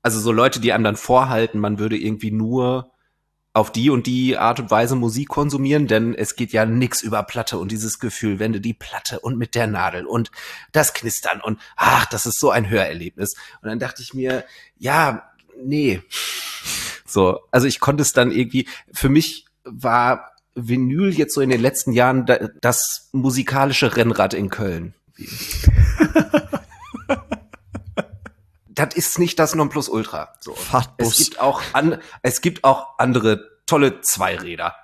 also so Leute, die einem dann vorhalten, man würde irgendwie nur auf die und die Art und Weise Musik konsumieren, denn es geht ja nix über Platte und dieses Gefühl, wenn du die Platte und mit der Nadel und das Knistern und das ist so ein Hörerlebnis. Und dann dachte ich mir, ja, nee. So, also ich konnte es dann irgendwie, für mich war Vinyl jetzt so in den letzten Jahren das musikalische Rennrad in Köln. Das ist nicht das Nonplusultra. So. Fahrtbus. Es gibt auch andere tolle Zweiräder.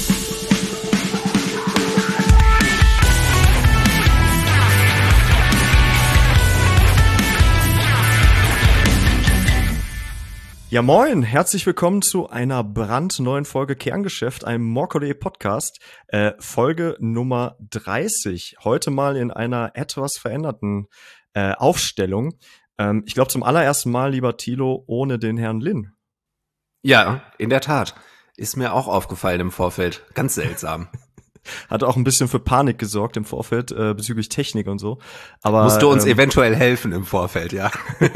Ja moin, herzlich willkommen zu einer brandneuen Folge Kerngeschäft, einem More.de Podcast, Folge Nummer 30. Heute mal in einer etwas veränderten Aufstellung. Ich glaube zum allerersten Mal, lieber Thilo, ohne den Herrn Lin. Ja, in der Tat. Ist mir auch aufgefallen im Vorfeld. Ganz seltsam. Hat auch ein bisschen für Panik gesorgt im Vorfeld bezüglich Technik und so. Aber musste uns eventuell helfen im Vorfeld, ja.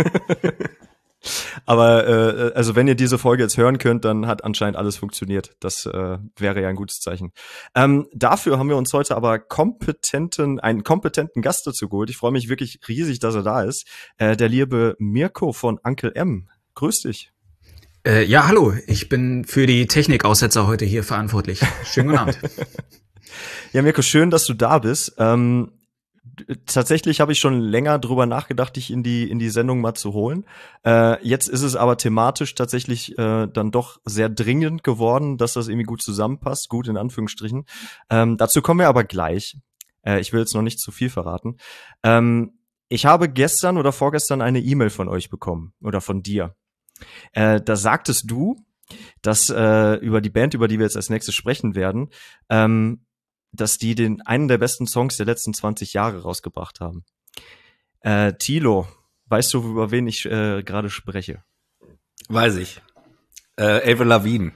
Aber also wenn ihr diese Folge jetzt hören könnt, dann hat anscheinend alles funktioniert. Das wäre ja ein gutes Zeichen. Dafür haben wir uns heute aber einen kompetenten Gast dazu geholt. Ich freue mich wirklich riesig, dass er da ist. Der liebe Mirko von Uncle M. Grüß dich. Ja, hallo. Ich bin für die Technikaussetzer heute hier verantwortlich. Schönen guten Abend. Ja, Mirko, schön, dass du da bist. Tatsächlich habe ich schon länger drüber nachgedacht, dich in die Sendung mal zu holen. Jetzt ist es aber thematisch tatsächlich dann doch sehr dringend geworden, dass das irgendwie gut zusammenpasst, gut in Anführungsstrichen. Dazu kommen wir aber gleich. Ich will jetzt noch nicht zu viel verraten. Ich habe gestern oder vorgestern eine E-Mail von euch bekommen oder von dir. Da sagtest du, dass über die Band, über die wir jetzt als nächstes sprechen werden, dass die einen der besten Songs der letzten 20 Jahre rausgebracht haben. Thilo, weißt du, über wen ich gerade spreche? Weiß ich. Avril Lavigne.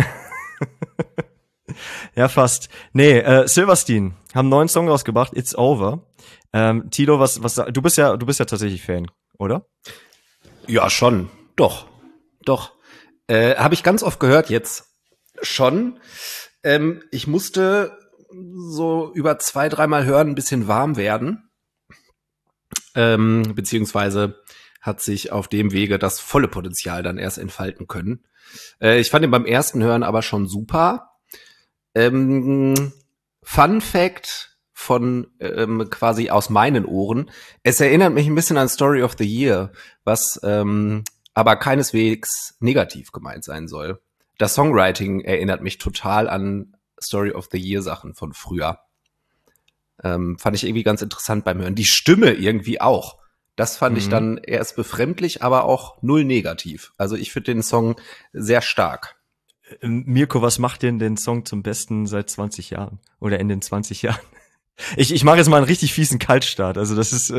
Ja, fast. Nee, Silverstein haben einen neuen Song rausgebracht, It's Over. Thilo, was du bist ja tatsächlich Fan, oder? Ja, schon. Doch. Habe ich ganz oft gehört jetzt schon. Ich musste so über 2-3 Mal hören, ein bisschen warm werden. Beziehungsweise hat sich auf dem Wege das volle Potenzial dann erst entfalten können. Ich fand ihn beim ersten Hören aber schon super. Fun Fact von quasi aus meinen Ohren. Es erinnert mich ein bisschen an Story of the Year, was aber keineswegs negativ gemeint sein soll. Das Songwriting erinnert mich total an Story of the Year Sachen von früher. Fand ich irgendwie ganz interessant beim Hören. Die Stimme irgendwie auch. Das fand ich dann erst befremdlich, aber auch null negativ. Also ich finde den Song sehr stark. Mirko, was macht denn den Song zum Besten seit 20 Jahren? Oder in den 20 Jahren? Ich mache jetzt mal einen richtig fiesen Kaltstart. Also das ist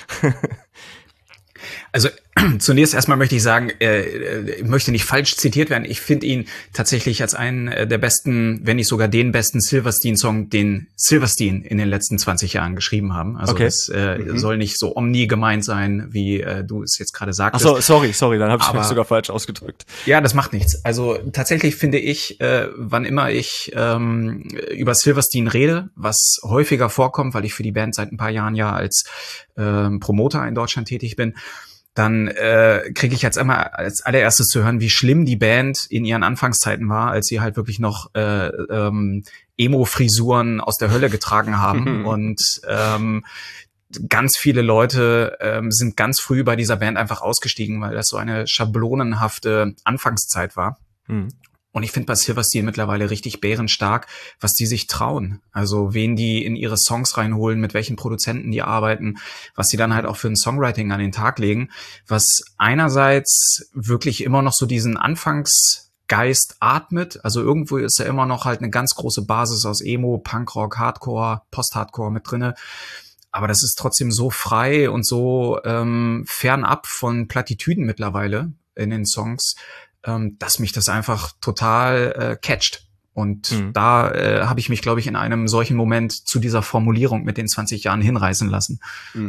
Also zunächst erstmal möchte ich sagen, ich möchte nicht falsch zitiert werden. Ich finde ihn tatsächlich als einen der besten, wenn nicht sogar den besten Silverstein-Song, den Silverstein in den letzten 20 Jahren geschrieben haben. Also okay. Das soll nicht so omni gemeint sein, wie du es jetzt gerade sagtest. Ach so, sorry, dann habe ich mich sogar falsch ausgedrückt. Ja, das macht nichts. Also tatsächlich finde ich, wann immer ich über Silverstein rede, was häufiger vorkommt, weil ich für die Band seit ein paar Jahren ja als Promoter in Deutschland tätig bin, dann kriege ich jetzt einmal als allererstes zu hören, wie schlimm die Band in ihren Anfangszeiten war, als sie halt wirklich noch Emo-Frisuren aus der Hölle getragen haben. Und ganz viele Leute sind ganz früh bei dieser Band einfach ausgestiegen, weil das so eine schablonenhafte Anfangszeit war. Und ich finde bei Silverstein mittlerweile richtig bärenstark, was die sich trauen. Also wen die in ihre Songs reinholen, mit welchen Produzenten die arbeiten, was die dann halt auch für ein Songwriting an den Tag legen, was einerseits wirklich immer noch so diesen Anfangsgeist atmet. Also irgendwo ist ja immer noch halt eine ganz große Basis aus Emo, Punkrock, Hardcore, Post-Hardcore mit drinne. Aber das ist trotzdem so frei und so fernab von Plattitüden mittlerweile in den Songs, dass mich das einfach total catcht. Und da habe ich mich, glaube ich, in einem solchen Moment zu dieser Formulierung mit den 20 Jahren hinreißen lassen.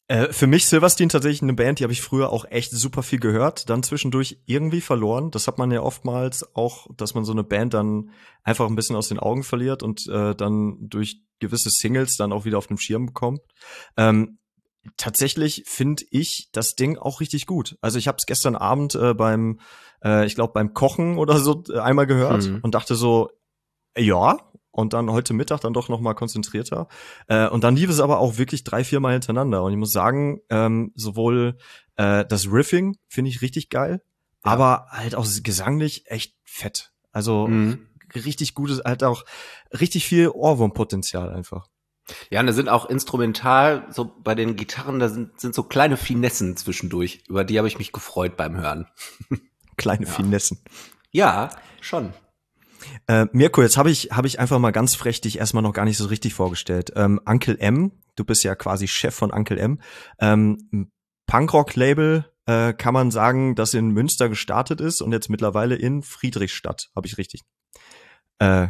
Für mich Silverstein tatsächlich eine Band, die habe ich früher auch echt super viel gehört, dann zwischendurch irgendwie verloren. Das hat man ja oftmals auch, dass man so eine Band dann einfach ein bisschen aus den Augen verliert und dann durch gewisse Singles dann auch wieder auf dem Schirm bekommt. Tatsächlich finde ich das Ding auch richtig gut. Also ich habe es gestern Abend ich glaube beim Kochen oder so einmal gehört und dachte so, ja. Und dann heute Mittag dann doch noch mal konzentrierter. Und dann lief es aber auch wirklich 3-4 Mal hintereinander. Und ich muss sagen, sowohl das Riffing finde ich richtig geil, aber halt auch gesanglich echt fett. Also richtig gutes, halt auch richtig viel Ohrwurmpotenzial einfach. Ja, und da sind auch instrumental, so bei den Gitarren, da sind so kleine Finessen zwischendurch. Über die habe ich mich gefreut beim Hören. Kleine Finessen. Ja, schon. Mirko, jetzt habe ich einfach mal ganz frech dich erstmal noch gar nicht so richtig vorgestellt. Uncle M, du bist ja quasi Chef von Uncle M. Punkrock-Label, kann man sagen, das in Münster gestartet ist und jetzt mittlerweile in Friedrichstadt, habe ich richtig, wie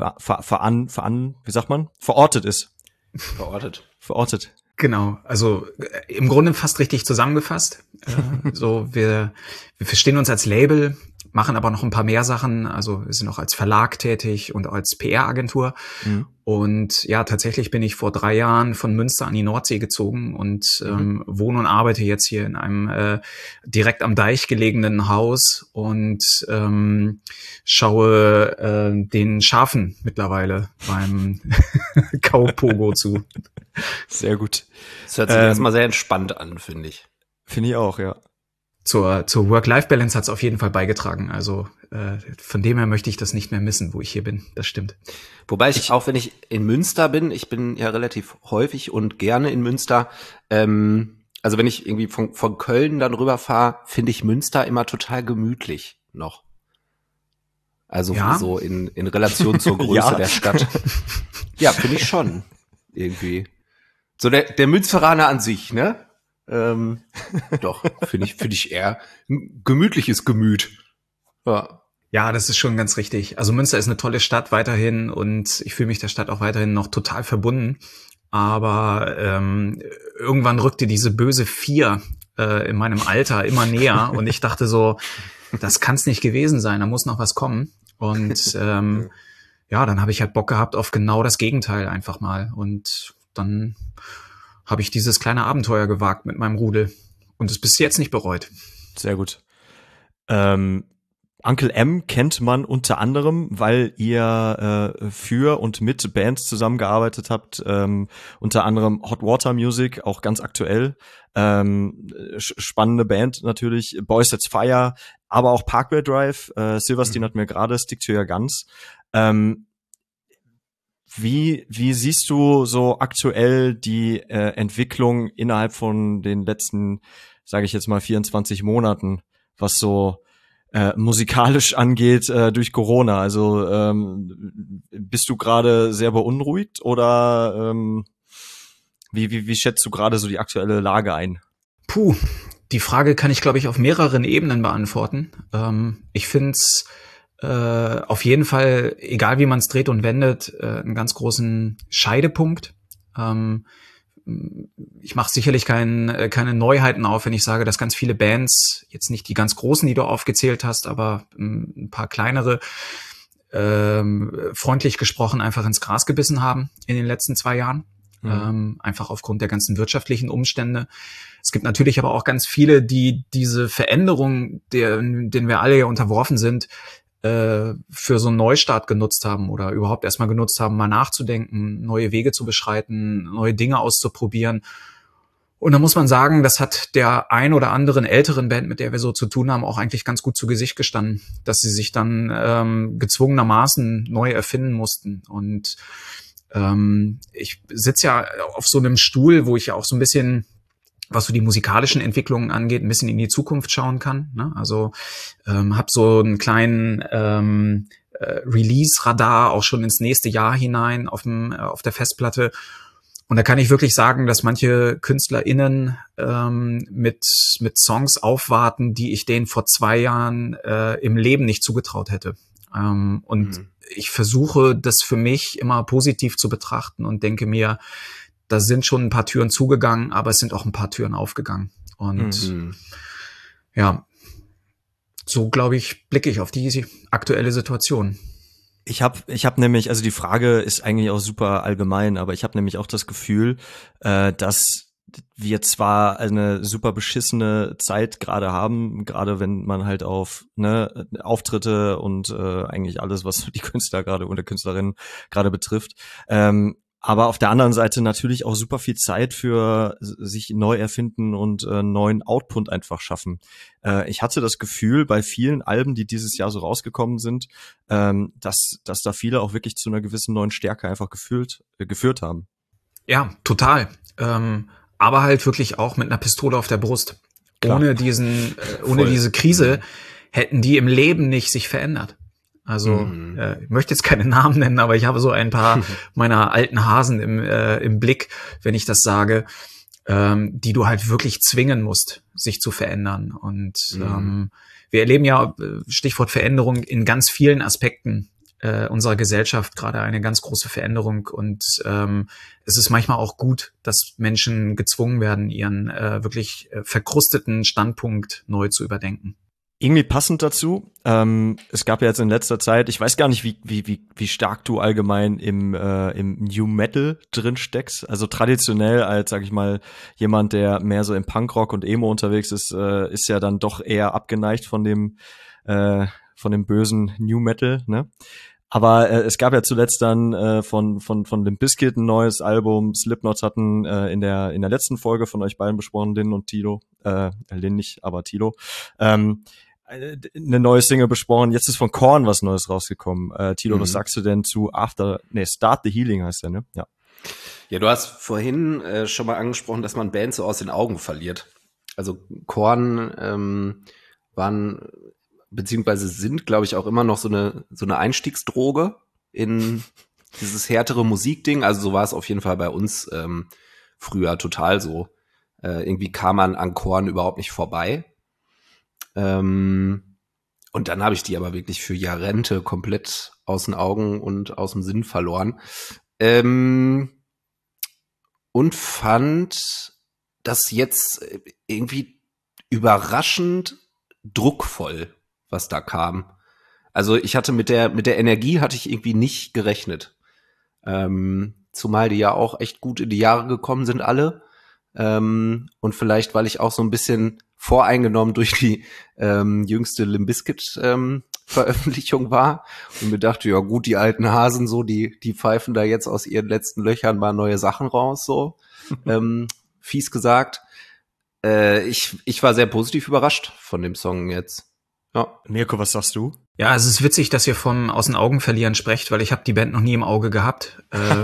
sagt man? Verortet ist. Verortet. Genau, also im Grunde fast richtig zusammengefasst. Wir verstehen uns als Label, machen aber noch ein paar mehr Sachen. Also wir sind auch als Verlag tätig und als PR-Agentur. Und ja, tatsächlich bin ich vor 3 Jahren von Münster an die Nordsee gezogen und wohne und arbeite jetzt hier in einem direkt am Deich gelegenen Haus und schaue den Schafen mittlerweile beim Kaupogo zu. Sehr gut. Das hört sich erstmal sehr entspannt an, finde ich. Finde ich auch, ja. Zur Work-Life-Balance hat es auf jeden Fall beigetragen. Also von dem her möchte ich das nicht mehr missen, wo ich hier bin. Das stimmt. Wobei auch wenn ich in Münster bin, ich bin ja relativ häufig und gerne in Münster, also wenn ich irgendwie von Köln dann rüberfahre, finde ich Münster immer total gemütlich noch. Also so in Relation zur Größe der Stadt. Ja, finde ich schon. Irgendwie. So der Münsteraner an sich, ne? Doch, finde ich eher ein gemütliches Gemüt. Ja, das ist schon ganz richtig. Also Münster ist eine tolle Stadt weiterhin und ich fühle mich der Stadt auch weiterhin noch total verbunden. Aber irgendwann rückte diese böse 4 in meinem Alter immer näher und ich dachte so, das kann's nicht gewesen sein, da muss noch was kommen. Und dann habe ich halt Bock gehabt auf genau das Gegenteil einfach mal. Und dann habe ich dieses kleine Abenteuer gewagt mit meinem Rudel und es bis jetzt nicht bereut. Sehr gut. Uncle M kennt man unter anderem, weil ihr für und mit Bands zusammengearbeitet habt, unter anderem Hot Water Music, auch ganz aktuell. Spannende Band natürlich, Boys That's Fire, aber auch Parkway Drive, Silverstein hat mir gerade Stick to Your Guns. Wie siehst du so aktuell die Entwicklung innerhalb von den letzten, sage ich jetzt mal, 24 Monaten, was so musikalisch angeht durch Corona? Also bist du gerade sehr beunruhigt oder wie schätzt du gerade so die aktuelle Lage ein? Puh, die Frage kann ich, glaube ich, auf mehreren Ebenen beantworten. Ich find's auf jeden Fall, egal wie man es dreht und wendet, einen ganz großen Scheidepunkt. Ich mache sicherlich keine Neuheiten auf, wenn ich sage, dass ganz viele Bands, jetzt nicht die ganz großen, die du aufgezählt hast, aber ein paar kleinere, freundlich gesprochen einfach ins Gras gebissen haben in den letzten 2 Jahren. Einfach aufgrund der ganzen wirtschaftlichen Umstände. Es gibt natürlich aber auch ganz viele, die diese Veränderung, denen wir alle ja unterworfen sind, für so einen Neustart genutzt haben oder überhaupt erstmal genutzt haben, mal nachzudenken, neue Wege zu beschreiten, neue Dinge auszuprobieren. Und da muss man sagen, das hat der ein oder anderen älteren Band, mit der wir so zu tun haben, auch eigentlich ganz gut zu Gesicht gestanden, dass sie sich dann gezwungenermaßen neu erfinden mussten. Und ich sitze ja auf so einem Stuhl, wo ich ja auch so ein bisschen, was so die musikalischen Entwicklungen angeht, ein bisschen in die Zukunft schauen kann. Ne? Also habe so einen kleinen Release-Radar auch schon ins nächste Jahr hinein auf der Festplatte. Und da kann ich wirklich sagen, dass manche KünstlerInnen mit Songs aufwarten, die ich denen vor 2 Jahren im Leben nicht zugetraut hätte. Ich versuche, das für mich immer positiv zu betrachten und denke mir, da sind schon ein paar Türen zugegangen, aber es sind auch ein paar Türen aufgegangen. Und ja, so, glaube ich, blicke ich auf die aktuelle Situation. Ich hab nämlich, also die Frage ist eigentlich auch super allgemein, aber ich habe nämlich auch das Gefühl, dass wir zwar eine super beschissene Zeit gerade haben, gerade wenn man halt auf Auftritte und eigentlich alles, was die Künstler gerade und Künstlerinnen gerade betrifft, aber auf der anderen Seite natürlich auch super viel Zeit für sich neu erfinden und neuen Output einfach schaffen. Ich hatte das Gefühl bei vielen Alben, die dieses Jahr so rausgekommen sind, dass da viele auch wirklich zu einer gewissen neuen Stärke einfach geführt haben. Ja, total. Aber halt wirklich auch mit einer Pistole auf der Brust. Klar. Ohne diese Krise hätten die im Leben nicht sich verändert. Also ich möchte jetzt keine Namen nennen, aber ich habe so ein paar meiner alten Hasen im Blick, wenn ich das sage, die du halt wirklich zwingen musst, sich zu verändern. Und wir erleben ja, Stichwort Veränderung, in ganz vielen Aspekten unserer Gesellschaft gerade eine ganz große Veränderung. Und es ist manchmal auch gut, dass Menschen gezwungen werden, ihren wirklich verkrusteten Standpunkt neu zu überdenken. Irgendwie passend dazu, es gab ja jetzt in letzter Zeit, ich weiß gar nicht, wie stark du allgemein im New Metal drin steckst. Also traditionell als, sag ich mal, jemand, der mehr so im Punkrock und Emo unterwegs ist, ist ja dann doch eher abgeneigt von dem bösen New Metal, ne? Aber es gab ja zuletzt dann von Limp Bizkit ein neues Album. Slipknot hatten in der letzten Folge von euch beiden besprochen, Lin und Tilo, Lin nicht, aber Tilo, eine neue Single besprochen. Jetzt ist von Korn was Neues rausgekommen. Tilo, was sagst du denn zu Start the Healing heißt der, ne? Ja. Ja, du hast vorhin schon mal angesprochen, dass man Bands so aus den Augen verliert. Also Korn waren beziehungsweise sind, glaube ich, auch immer noch so eine Einstiegsdroge in dieses härtere Musikding. Also so war es auf jeden Fall bei uns früher total so. Irgendwie kam man an Korn überhaupt nicht vorbei. Und dann habe ich die aber wirklich für Jahrente komplett aus den Augen und aus dem Sinn verloren. Und fand das jetzt irgendwie überraschend druckvoll, was da kam. Also ich hatte mit der Energie hatte ich irgendwie nicht gerechnet. Zumal die ja auch echt gut in die Jahre gekommen sind alle. Und vielleicht, weil ich auch so ein bisschen voreingenommen durch die jüngste Limp Bizkit Veröffentlichung war und mir dachte, ja gut, die alten Hasen so, die pfeifen da jetzt aus ihren letzten Löchern mal neue Sachen raus, so fies gesagt. Ich war sehr positiv überrascht von dem Song jetzt. Ja. Mirko, was sagst du? Ja, es ist witzig, dass ihr vom aus den Augen verlieren sprecht, weil ich habe die Band noch nie im Auge gehabt.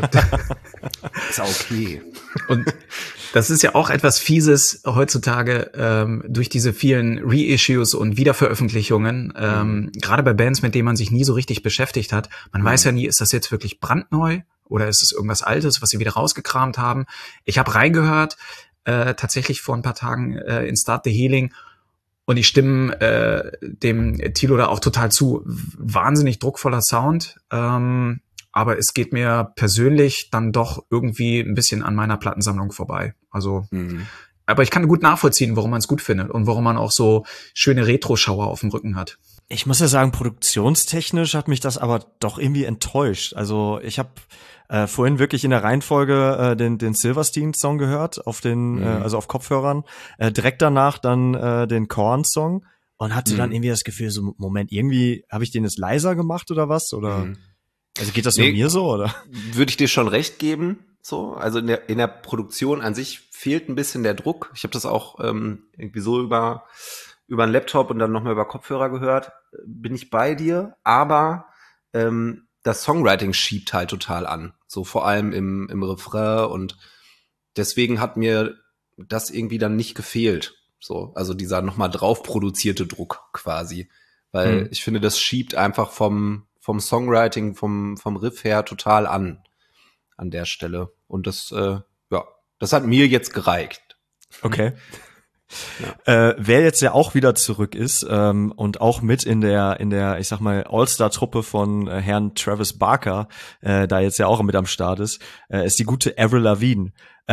Ist auch okay. Und das ist ja auch etwas Fieses heutzutage durch diese vielen Reissues und Wiederveröffentlichungen, gerade bei Bands, mit denen man sich nie so richtig beschäftigt hat. Man weiß ja nie, ist das jetzt wirklich brandneu oder ist es irgendwas Altes, was sie wieder rausgekramt haben. Ich habe reingehört, tatsächlich vor ein paar Tagen in Start the Healing. Und ich stimme dem Tilo da auch total zu. Wahnsinnig druckvoller Sound. Aber es geht mir persönlich dann doch irgendwie ein bisschen an meiner Plattensammlung vorbei. Also, aber ich kann gut nachvollziehen, warum man es gut findet und warum man auch so schöne Retro-Schauer auf dem Rücken hat. Ich muss ja sagen, produktionstechnisch hat mich das aber doch irgendwie enttäuscht. Also ich habe vorhin wirklich in der Reihenfolge den Silverstein-Song gehört, auf also auf Kopfhörern. Direkt danach dann den Korn-Song und hatte dann irgendwie das Gefühl, so Moment, irgendwie habe ich den jetzt leiser gemacht oder was? Oder also geht das nur mir so, oder? Würde ich dir schon recht geben. So, also in der Produktion an sich fehlt ein bisschen der Druck. Ich habe das auch irgendwie so über einen Laptop und dann nochmal über Kopfhörer gehört. Bin ich bei dir, aber das Songwriting schiebt halt total an. So vor allem im Refrain und deswegen hat mir das irgendwie dann nicht gefehlt. So, also dieser nochmal drauf produzierte Druck quasi. Weil ich finde, das schiebt einfach vom Songwriting, vom Riff her total an der Stelle. Und das, das hat mir jetzt gereicht. Okay. Wer jetzt ja auch wieder zurück ist und auch mit in der ich sag mal All-Star-Truppe von Herrn Travis Barker, da jetzt ja auch mit am Start ist die gute Avril Lavigne.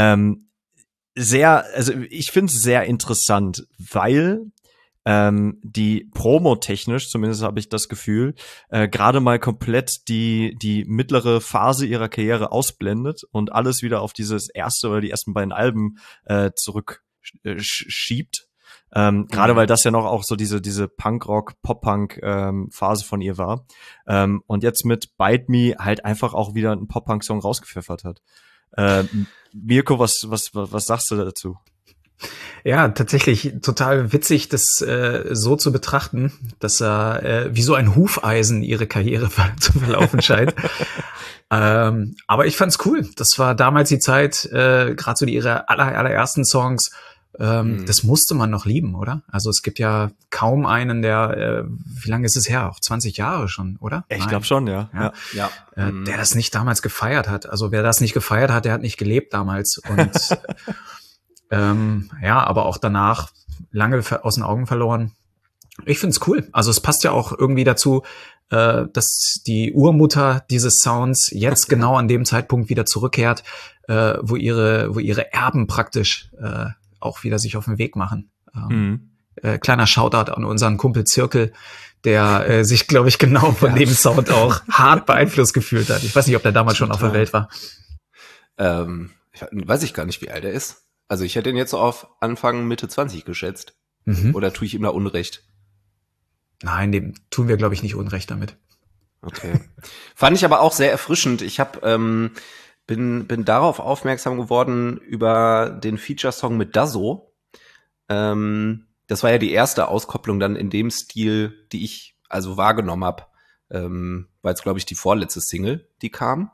Also ich finde es sehr interessant, weil die promotechnisch, zumindest habe ich das Gefühl, gerade mal komplett die mittlere Phase ihrer Karriere ausblendet und alles wieder auf dieses erste oder die ersten beiden Alben zurück schiebt. Gerade weil das ja noch auch so diese Punkrock, Pop-Punk Phase von ihr war. Und jetzt mit Bite Me halt einfach auch wieder einen Pop-Punk-Song rausgepfeffert hat. Mirko, was sagst du dazu? Ja, tatsächlich total witzig, das so zu betrachten, dass wie so ein Hufeisen ihre Karriere zu verlaufen scheint. Aber ich fand's cool. Das war damals die Zeit, gerade so ihre allerersten Songs. Das musste man noch lieben, oder? Also es gibt ja kaum einen, der, wie lange ist es her? Auch 20 Jahre schon, oder? Ich glaube schon, ja. Der das nicht damals gefeiert hat. Also wer das nicht gefeiert hat, der hat nicht gelebt damals. Und aber auch danach lange aus den Augen verloren. Ich find's cool. Also es passt ja auch irgendwie dazu, dass die Urmutter dieses Sounds jetzt genau an dem Zeitpunkt wieder zurückkehrt, wo ihre Erben praktisch auch wieder sich auf den Weg machen. Kleiner Shoutout an unseren Kumpel Zirkel, der sich, glaube ich, genau von dem Sound auch hart beeinflusst gefühlt hat. Ich weiß nicht, ob der damals schon auf der Welt war. Weiß ich gar nicht, wie alt er ist. Also ich hätte ihn jetzt so auf Anfang, Mitte 20 geschätzt. Oder tue ich ihm da Unrecht? Nein, dem tun wir, glaube ich, nicht Unrecht damit. Okay. Fand ich aber auch sehr erfrischend. Ich bin darauf aufmerksam geworden über den Feature-Song mit Dazzo. Das war ja die erste Auskopplung dann in dem Stil, die ich also wahrgenommen habe. War jetzt, glaube ich, die vorletzte Single, die kam.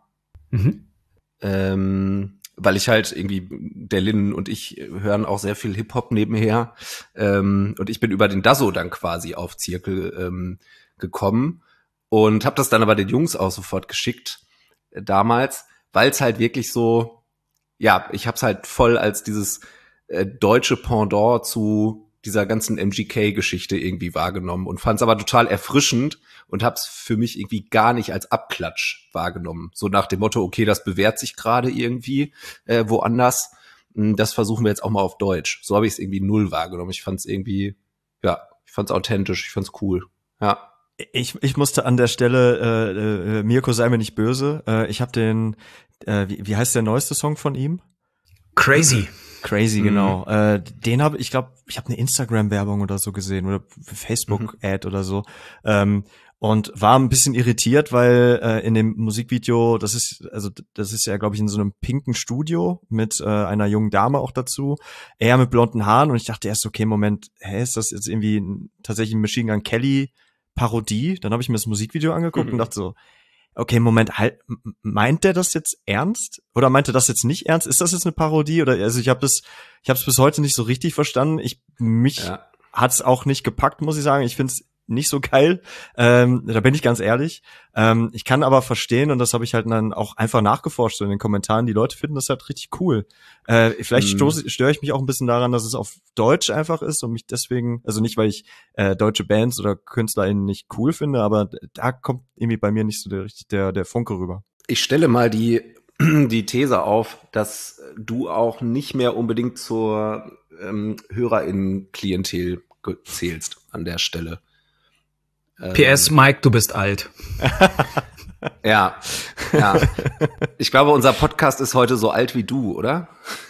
Weil ich halt irgendwie, der Lin und ich hören auch sehr viel Hip-Hop nebenher. Und ich bin über den Dazzo dann quasi auf Zirkel gekommen und habe das dann aber den Jungs auch sofort geschickt damals, weil es halt wirklich so, ja, ich habe es halt voll als dieses deutsche Pendant zu dieser ganzen MGK-Geschichte irgendwie wahrgenommen und fand es aber total erfrischend und habe es für mich irgendwie gar nicht als Abklatsch wahrgenommen. So nach dem Motto, okay, das bewährt sich gerade irgendwie woanders. Das versuchen wir jetzt auch mal auf Deutsch. So habe ich es irgendwie null wahrgenommen. Ich fand es irgendwie, ja, ich fand es authentisch, ich fand es cool. Ja. Ich musste an der Stelle, Mirko, sei mir nicht böse, ich habe den, wie heißt der neueste Song von ihm? Crazy, genau. Den habe ich glaube, ich habe eine Instagram-Werbung oder so gesehen oder Facebook-Ad oder so. Und war ein bisschen irritiert, weil in dem Musikvideo, das ist ja, glaube ich, in so einem pinken Studio mit einer jungen Dame auch dazu, er mit blonden Haaren und ich dachte erst, okay, Moment, ist das jetzt irgendwie tatsächlich ein Machine Gun Kelly Parodie? Dann habe ich mir das Musikvideo angeguckt und dachte so, okay, Moment, halt, meint der das jetzt ernst? Oder meint er das jetzt nicht ernst? Ist das jetzt eine Parodie? Oder also ich habe es bis heute nicht so richtig verstanden. Mich hat's auch nicht gepackt, muss ich sagen. Ich find's nicht so geil. Da bin ich ganz ehrlich. Ich kann aber verstehen, und das habe ich halt dann auch einfach nachgeforscht in den Kommentaren, die Leute finden das halt richtig cool. Vielleicht störe ich mich auch ein bisschen daran, dass es auf Deutsch einfach ist und mich deswegen, also nicht, weil ich deutsche Bands oder KünstlerInnen nicht cool finde, aber da kommt irgendwie bei mir nicht so der Funke rüber. Ich stelle mal die These auf, dass du auch nicht mehr unbedingt zur HörerInnen-Klientel zählst an der Stelle. PS, Mike, du bist alt. Ja. Ich glaube, unser Podcast ist heute so alt wie du, oder?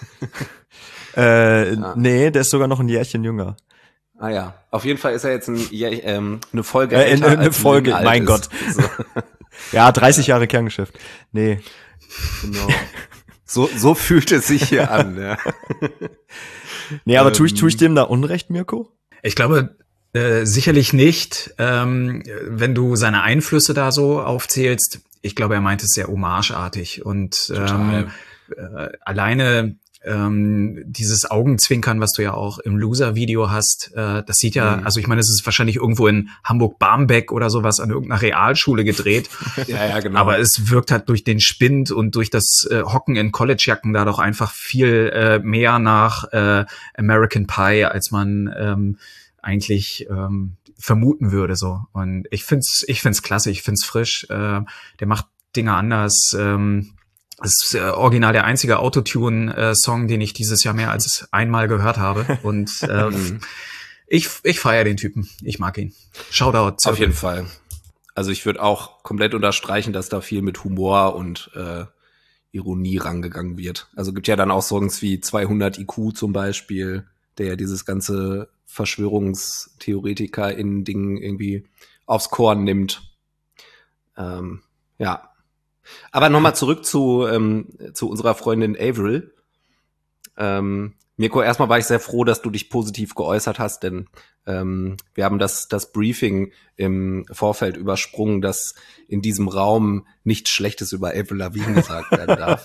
Nee, der ist sogar noch ein Jährchen jünger. Ah ja, auf jeden Fall ist er jetzt eine Folge älter eine Folge, mein Gott. So. Ja, 30 Jahre Kerngeschäft. Nee. Genau. So fühlt es sich hier an. Ja. Nee, aber tue ich dem da Unrecht, Mirko? Ich glaube, sicherlich nicht, wenn du seine Einflüsse da so aufzählst. Ich glaube, er meint es sehr homageartig und alleine dieses Augenzwinkern, was du ja auch im Loser-Video hast, das sieht ja, also ich meine, es ist wahrscheinlich irgendwo in Hamburg-Barmbek oder sowas an irgendeiner Realschule gedreht. Ja, genau. Aber es wirkt halt durch den Spind und durch das Hocken in Collegejacken da doch einfach viel mehr nach American Pie, als man eigentlich vermuten würde so. Und ich find's klasse, ich find's frisch. Der macht Dinge anders. Das ist original der einzige Autotune-Song, den ich dieses Jahr mehr als einmal gehört habe. Und ich feiere den Typen. Ich mag ihn. Shoutout. Auf jeden Fall. Also ich würde auch komplett unterstreichen, dass da viel mit Humor und Ironie rangegangen wird. Also gibt ja dann auch Songs wie 200 IQ zum Beispiel, der ja dieses ganze Verschwörungstheoretiker-Ding irgendwie aufs Korn nimmt. Ja. Aber nochmal zurück zu unserer Freundin Avril. Mirko, erstmal war ich sehr froh, dass du dich positiv geäußert hast, denn wir haben das Briefing im Vorfeld übersprungen, dass in diesem Raum nichts Schlechtes über Avril Lavigne gesagt werden darf.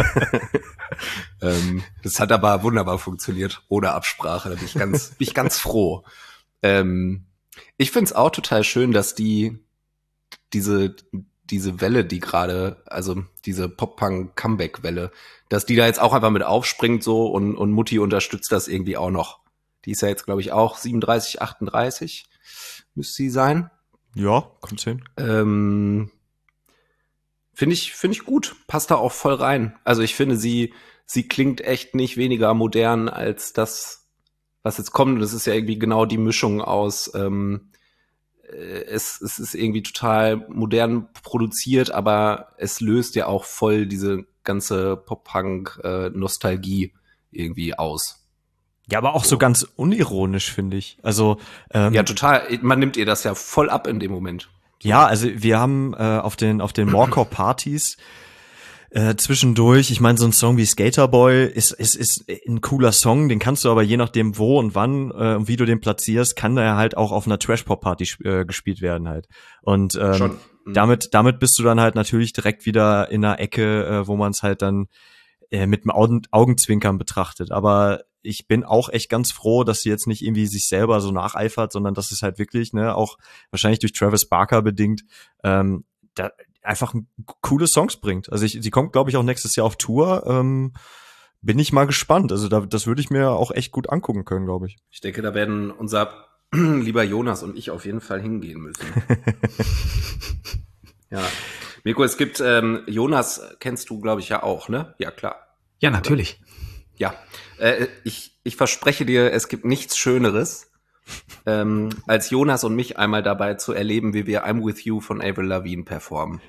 Das hat aber wunderbar funktioniert, ohne Absprache. Da bin ich ganz froh. Ich find's auch total schön, dass diese Welle, die gerade, also diese Pop-Punk-Comeback-Welle, dass die da jetzt auch einfach mit aufspringt so und Mutti unterstützt das irgendwie auch noch. Die ist ja jetzt, glaube ich, auch 37, 38 müsste sie sein. Ja, kommt hin. Finde ich gut. Passt da auch voll rein. Also ich finde, sie klingt echt nicht weniger modern als das, was jetzt kommt. Und das ist ja irgendwie genau die Mischung aus es ist irgendwie total modern produziert, aber es löst ja auch voll diese ganze Pop-Punk-Nostalgie irgendwie aus. Ja, aber auch so ganz unironisch, finde ich. Also ja, total. Man nimmt ihr das ja voll ab in dem Moment. Ja, also wir haben auf den Morecore-Partys zwischendurch, ich meine, so ein Song wie Skaterboy ist ein cooler Song, den kannst du aber je nachdem wo und wann und wie du den platzierst, kann er halt auch auf einer Trash-Pop-Party gespielt werden halt. Und damit bist du dann halt natürlich direkt wieder in einer Ecke, wo man es halt dann mit dem Augenzwinkern betrachtet. Aber ich bin auch echt ganz froh, dass sie jetzt nicht irgendwie sich selber so nacheifert, sondern dass es halt wirklich, ne, auch wahrscheinlich durch Travis Barker bedingt, da einfach coole Songs bringt. Also sie kommt, glaube ich, auch nächstes Jahr auf Tour. Bin ich mal gespannt. Also das würde ich mir auch echt gut angucken können, glaube ich. Ich denke, da werden unser lieber Jonas und ich auf jeden Fall hingehen müssen. Ja. Mirko, es gibt, Jonas kennst du, glaube ich, ja auch, ne? Ja, klar. Ja, natürlich. Ja. Ich verspreche dir, es gibt nichts Schöneres, als Jonas und mich einmal dabei zu erleben, wie wir I'm With You von Avril Lavigne performen.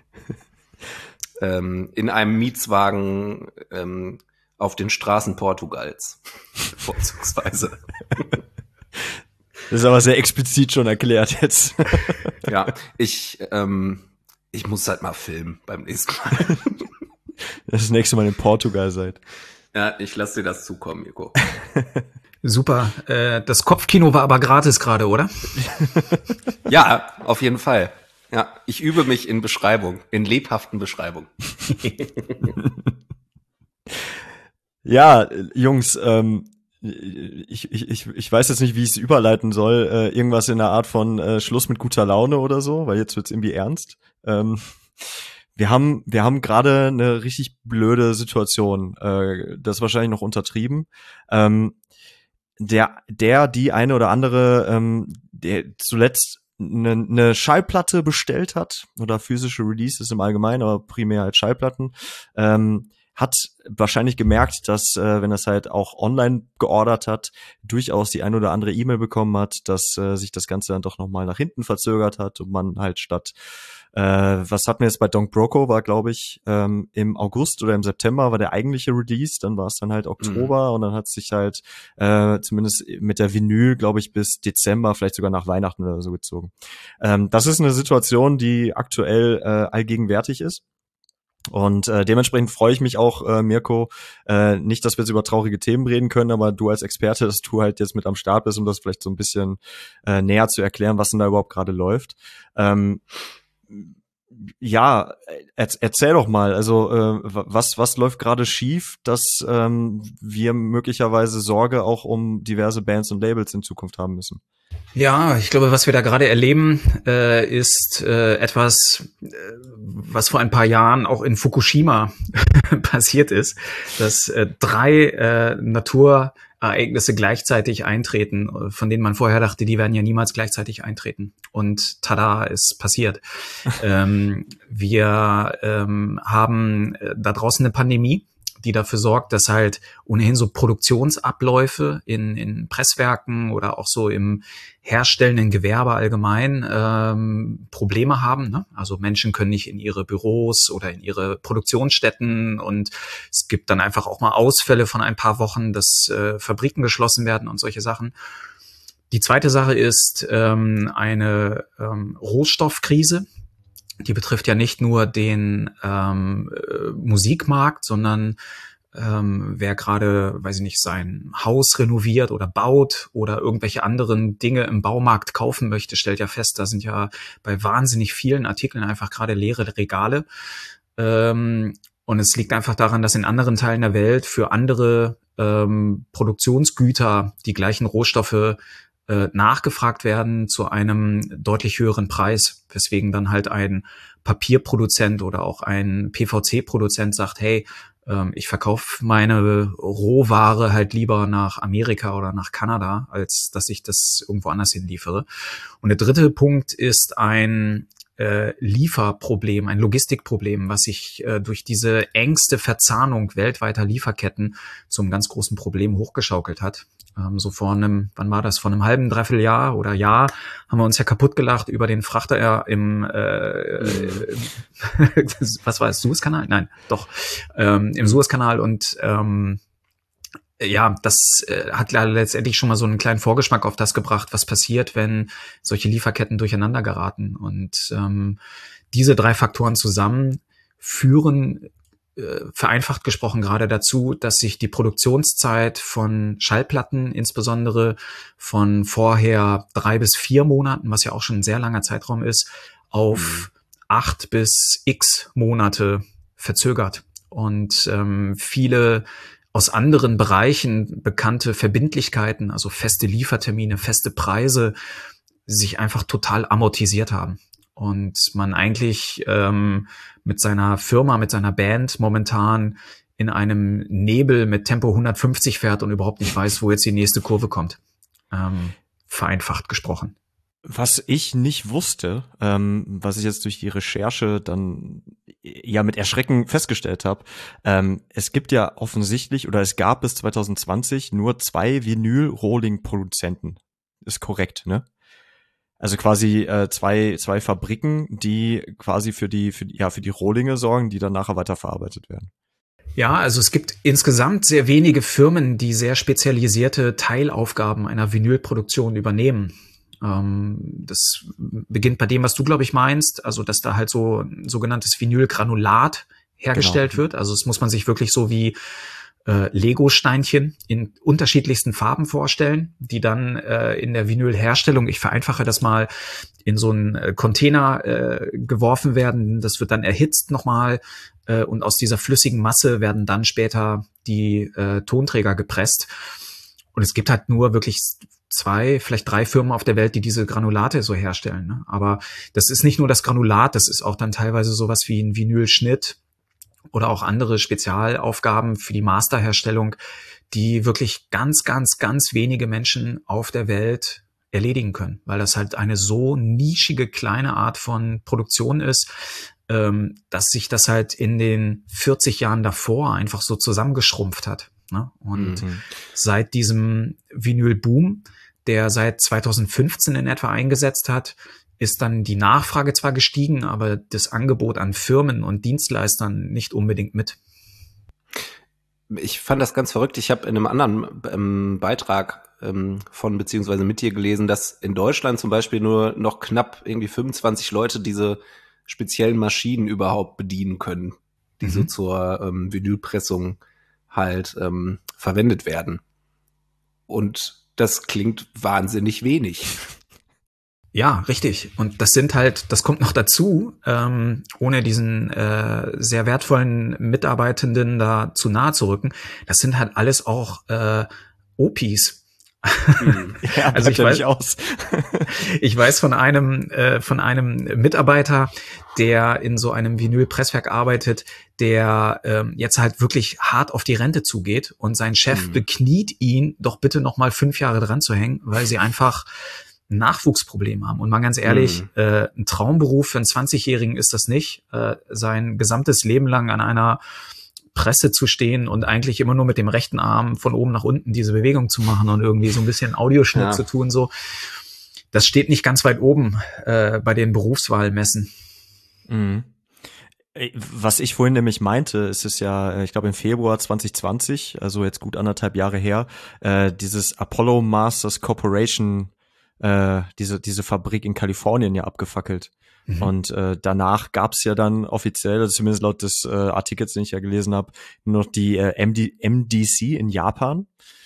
In einem Mietswagen auf den Straßen Portugals. Vorzugsweise. Das ist aber sehr explizit schon erklärt jetzt. Ja, ich muss halt mal filmen beim nächsten Mal. Das nächste Mal in Portugal seid. Ja, ich lasse dir das zukommen, Mirko. Super. Das Kopfkino war aber gratis gerade, oder? Ja, auf jeden Fall. Ja, ich übe mich in Beschreibung, in lebhaften Beschreibungen. Ja, Jungs, ich weiß jetzt nicht, wie ich es überleiten soll. Irgendwas in der Art von Schluss mit guter Laune oder so, weil jetzt wird's irgendwie ernst. Wir haben gerade eine richtig blöde Situation. Das ist wahrscheinlich noch untertrieben. Die eine oder andere, der zuletzt eine Schallplatte bestellt hat oder physische Releases im Allgemeinen, aber primär halt Schallplatten, hat wahrscheinlich gemerkt, dass, wenn er es halt auch online geordert hat, durchaus die ein oder andere E-Mail bekommen hat, dass sich das Ganze dann doch nochmal nach hinten verzögert hat und man halt statt was hatten wir jetzt bei Donk Broco, war glaube ich im August oder im September war der eigentliche Release, dann war es dann halt Oktober und dann hat es sich halt zumindest mit der Vinyl, glaube ich, bis Dezember, vielleicht sogar nach Weihnachten oder so gezogen. Das ist eine Situation, die aktuell allgegenwärtig ist. Und dementsprechend freue ich mich auch, Mirko, nicht, dass wir jetzt über traurige Themen reden können, aber du als Experte, dass du halt jetzt mit am Start bist, um das vielleicht so ein bisschen näher zu erklären, was denn da überhaupt gerade läuft. Ja, erzähl doch mal, also was läuft gerade schief, dass wir möglicherweise Sorge auch um diverse Bands und Labels in Zukunft haben müssen? Ja, ich glaube, was wir da gerade erleben, ist etwas, was vor ein paar Jahren auch in Fukushima passiert ist, dass 3 Naturereignisse gleichzeitig eintreten, von denen man vorher dachte, die werden ja niemals gleichzeitig eintreten. Und tada, ist passiert. Wir haben da draußen eine Pandemie, die dafür sorgt, dass halt ohnehin so Produktionsabläufe in Presswerken oder auch so im herstellenden Gewerbe allgemein Probleme haben. Ne? Also Menschen können nicht in ihre Büros oder in ihre Produktionsstätten und es gibt dann einfach auch mal Ausfälle von ein paar Wochen, dass Fabriken geschlossen werden und solche Sachen. Die zweite Sache ist eine Rohstoffkrise. Die betrifft ja nicht nur den Musikmarkt, sondern wer gerade, weiß ich nicht, sein Haus renoviert oder baut oder irgendwelche anderen Dinge im Baumarkt kaufen möchte, stellt ja fest, da sind ja bei wahnsinnig vielen Artikeln einfach gerade leere Regale. Und es liegt einfach daran, dass in anderen Teilen der Welt für andere Produktionsgüter die gleichen Rohstoffe nachgefragt werden zu einem deutlich höheren Preis, weswegen dann halt ein Papierproduzent oder auch ein PVC-Produzent sagt, hey, ich verkaufe meine Rohware halt lieber nach Amerika oder nach Kanada, als dass ich das irgendwo anders hinliefere. Und der dritte Punkt ist ein Lieferproblem, ein Logistikproblem, was sich durch diese engste Verzahnung weltweiter Lieferketten zum ganz großen Problem hochgeschaukelt hat. So vor einem, wann war das, vor einem halben, dreiviertel Jahr oder Jahr, haben wir uns ja kaputt gelacht über den Frachter im was war es, Suezkanal? Nein, doch, im Suezkanal und ja, das hat letztendlich schon mal so einen kleinen Vorgeschmack auf das gebracht, was passiert, wenn solche Lieferketten durcheinander geraten. Und diese 3 Faktoren zusammen führen vereinfacht gesprochen gerade dazu, dass sich die Produktionszeit von Schallplatten, insbesondere von vorher 3 bis 4 Monaten, was ja auch schon ein sehr langer Zeitraum ist, auf 8 bis x Monate verzögert. Und viele aus anderen Bereichen bekannte Verbindlichkeiten, also feste Liefertermine, feste Preise, sich einfach total amortisiert haben. Und man eigentlich mit seiner Firma, mit seiner Band momentan in einem Nebel mit Tempo 150 fährt und überhaupt nicht weiß, wo jetzt die nächste Kurve kommt. Vereinfacht gesprochen. Was ich nicht wusste, was ich jetzt durch die Recherche dann ja mit Erschrecken festgestellt habe, es gibt ja offensichtlich oder es gab bis 2020 nur 2 Vinyl-Rolling-Produzenten. Ist korrekt, ne? Also quasi zwei Fabriken, die quasi für die Rohlinge sorgen, die dann nachher weiterverarbeitet werden. Ja, also es gibt insgesamt sehr wenige Firmen, die sehr spezialisierte Teilaufgaben einer Vinylproduktion übernehmen. Das beginnt bei dem, was du, glaube ich, meinst, also dass da halt so ein sogenanntes Vinylgranulat hergestellt wird. Also das muss man sich wirklich so wie Lego-Steinchen in unterschiedlichsten Farben vorstellen, die dann in der Vinylherstellung, ich vereinfache das mal, in so einen Container geworfen werden. Das wird dann erhitzt nochmal und aus dieser flüssigen Masse werden dann später die Tonträger gepresst. Und es gibt halt nur wirklich 2, vielleicht 3 Firmen auf der Welt, die diese Granulate so herstellen. Ne? Aber das ist nicht nur das Granulat, das ist auch dann teilweise sowas wie ein Vinylschnitt oder auch andere Spezialaufgaben für die Masterherstellung, die wirklich ganz, ganz, ganz wenige Menschen auf der Welt erledigen können, weil das halt eine so nischige kleine Art von Produktion ist, dass sich das halt in den 40 Jahren davor einfach so zusammengeschrumpft hat. Ne? Und seit diesem Vinyl-Boom, der seit 2015 in etwa eingesetzt hat, ist dann die Nachfrage zwar gestiegen, aber das Angebot an Firmen und Dienstleistern nicht unbedingt mit. Ich fand das ganz verrückt. Ich habe in einem anderen Beitrag von beziehungsweise mit dir gelesen, dass in Deutschland zum Beispiel nur noch knapp irgendwie 25 Leute diese speziellen Maschinen überhaupt bedienen können, die so zur Vinylpressung halt verwendet werden. Und das klingt wahnsinnig wenig. Ja, richtig. Und das kommt noch dazu, ohne diesen sehr wertvollen Mitarbeitenden da zu nahe zu rücken. Das sind halt alles auch OPs. Ja, Also ich ja weiß, nicht aus. ich weiß von einem Mitarbeiter, der in so einem Vinylpresswerk arbeitet, der jetzt halt wirklich hart auf die Rente zugeht und sein Chef bekniet ihn, doch bitte noch mal 5 Jahre dran zu hängen, weil sie einfach ein Nachwuchsproblem haben. Und mal ganz ehrlich, ein Traumberuf für einen 20-Jährigen ist das nicht, sein gesamtes Leben lang an einer Presse zu stehen und eigentlich immer nur mit dem rechten Arm von oben nach unten diese Bewegung zu machen und irgendwie so ein bisschen Audioschnitt zu tun, so. Das steht nicht ganz weit oben bei den Berufswahlmessen. Mhm. Was ich vorhin nämlich meinte, es ist ja, ich glaube im Februar 2020, also jetzt gut 1,5 Jahre her, dieses Apollo Masters Corporation, diese Fabrik in Kalifornien ja abgefackelt. Und danach gab's ja dann offiziell, also zumindest laut des Artikels, den ich ja gelesen habe, nur noch die MDC in Japan.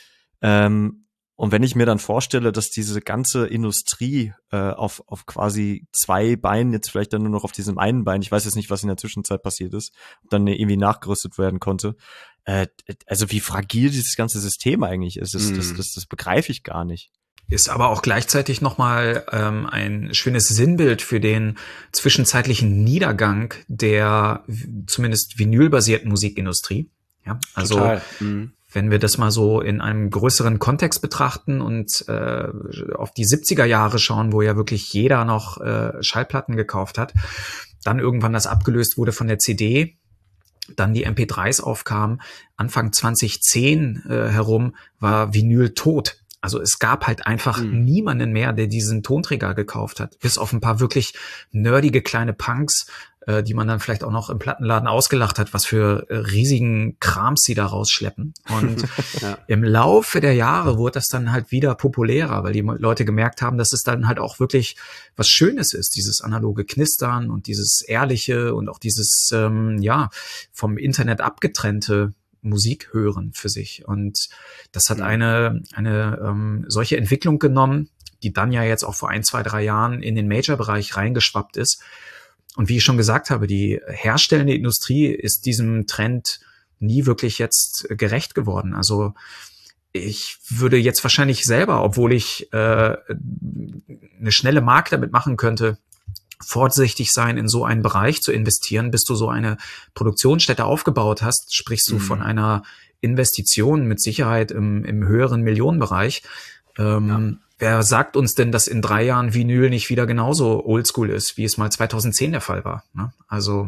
Und wenn ich mir dann vorstelle, dass diese ganze Industrie auf quasi 2 Beinen, jetzt vielleicht dann nur noch auf diesem einen Bein, ich weiß jetzt nicht, was in der Zwischenzeit passiert ist, dann irgendwie nachgerüstet werden konnte, also wie fragil dieses ganze System eigentlich ist, das begreife ich gar nicht. Ist aber auch gleichzeitig nochmal ein schönes Sinnbild für den zwischenzeitlichen Niedergang der zumindest vinylbasierten Musikindustrie. Ja, also Total. Wenn wir das mal so in einem größeren Kontext betrachten und auf die 70er Jahre schauen, wo ja wirklich jeder noch Schallplatten gekauft hat, dann irgendwann das abgelöst wurde von der CD, dann die MP3s aufkamen, Anfang 2010 herum war Vinyl tot. Also es gab halt einfach niemanden mehr, der diesen Tonträger gekauft hat. Bis auf ein paar wirklich nerdige kleine Punks, die man dann vielleicht auch noch im Plattenladen ausgelacht hat, was für riesigen Krams sie da rausschleppen. Und im Laufe der Jahre wurde das dann halt wieder populärer, weil die Leute gemerkt haben, dass es dann halt auch wirklich was Schönes ist, dieses analoge Knistern und dieses Ehrliche und auch dieses, vom Internet abgetrennte Musik hören für sich. Und das hat eine solche Entwicklung genommen, die dann ja jetzt auch vor 1, 2, 3 Jahren in den Major-Bereich reingeschwappt ist. Und wie ich schon gesagt habe, die herstellende Industrie ist diesem Trend nie wirklich jetzt gerecht geworden. Also ich würde jetzt wahrscheinlich selber, obwohl ich eine schnelle Mark damit machen könnte, vorsichtig sein, in so einen Bereich zu investieren, bis du so eine Produktionsstätte aufgebaut hast, sprichst du von einer Investition mit Sicherheit im höheren Millionenbereich. Wer sagt uns denn, dass in 3 Jahren Vinyl nicht wieder genauso oldschool ist, wie es mal 2010 der Fall war? Ne? Also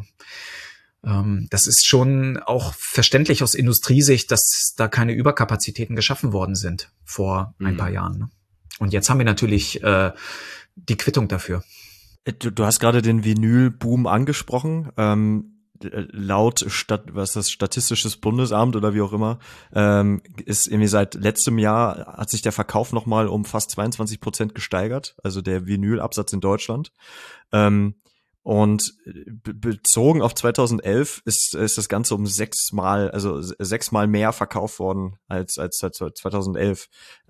das ist schon auch verständlich aus Industriesicht, dass da keine Überkapazitäten geschaffen worden sind vor ein paar Jahren. Ne? Und jetzt haben wir natürlich die Quittung dafür. Du hast gerade den Vinyl-Boom angesprochen. Laut Statistisches Bundesamt oder wie auch immer, ist irgendwie seit letztem Jahr hat sich der Verkauf nochmal um fast 22% gesteigert, also der Vinylabsatz in Deutschland. Und bezogen auf 2011 ist das Ganze um 6-mal mehr verkauft worden als 2011.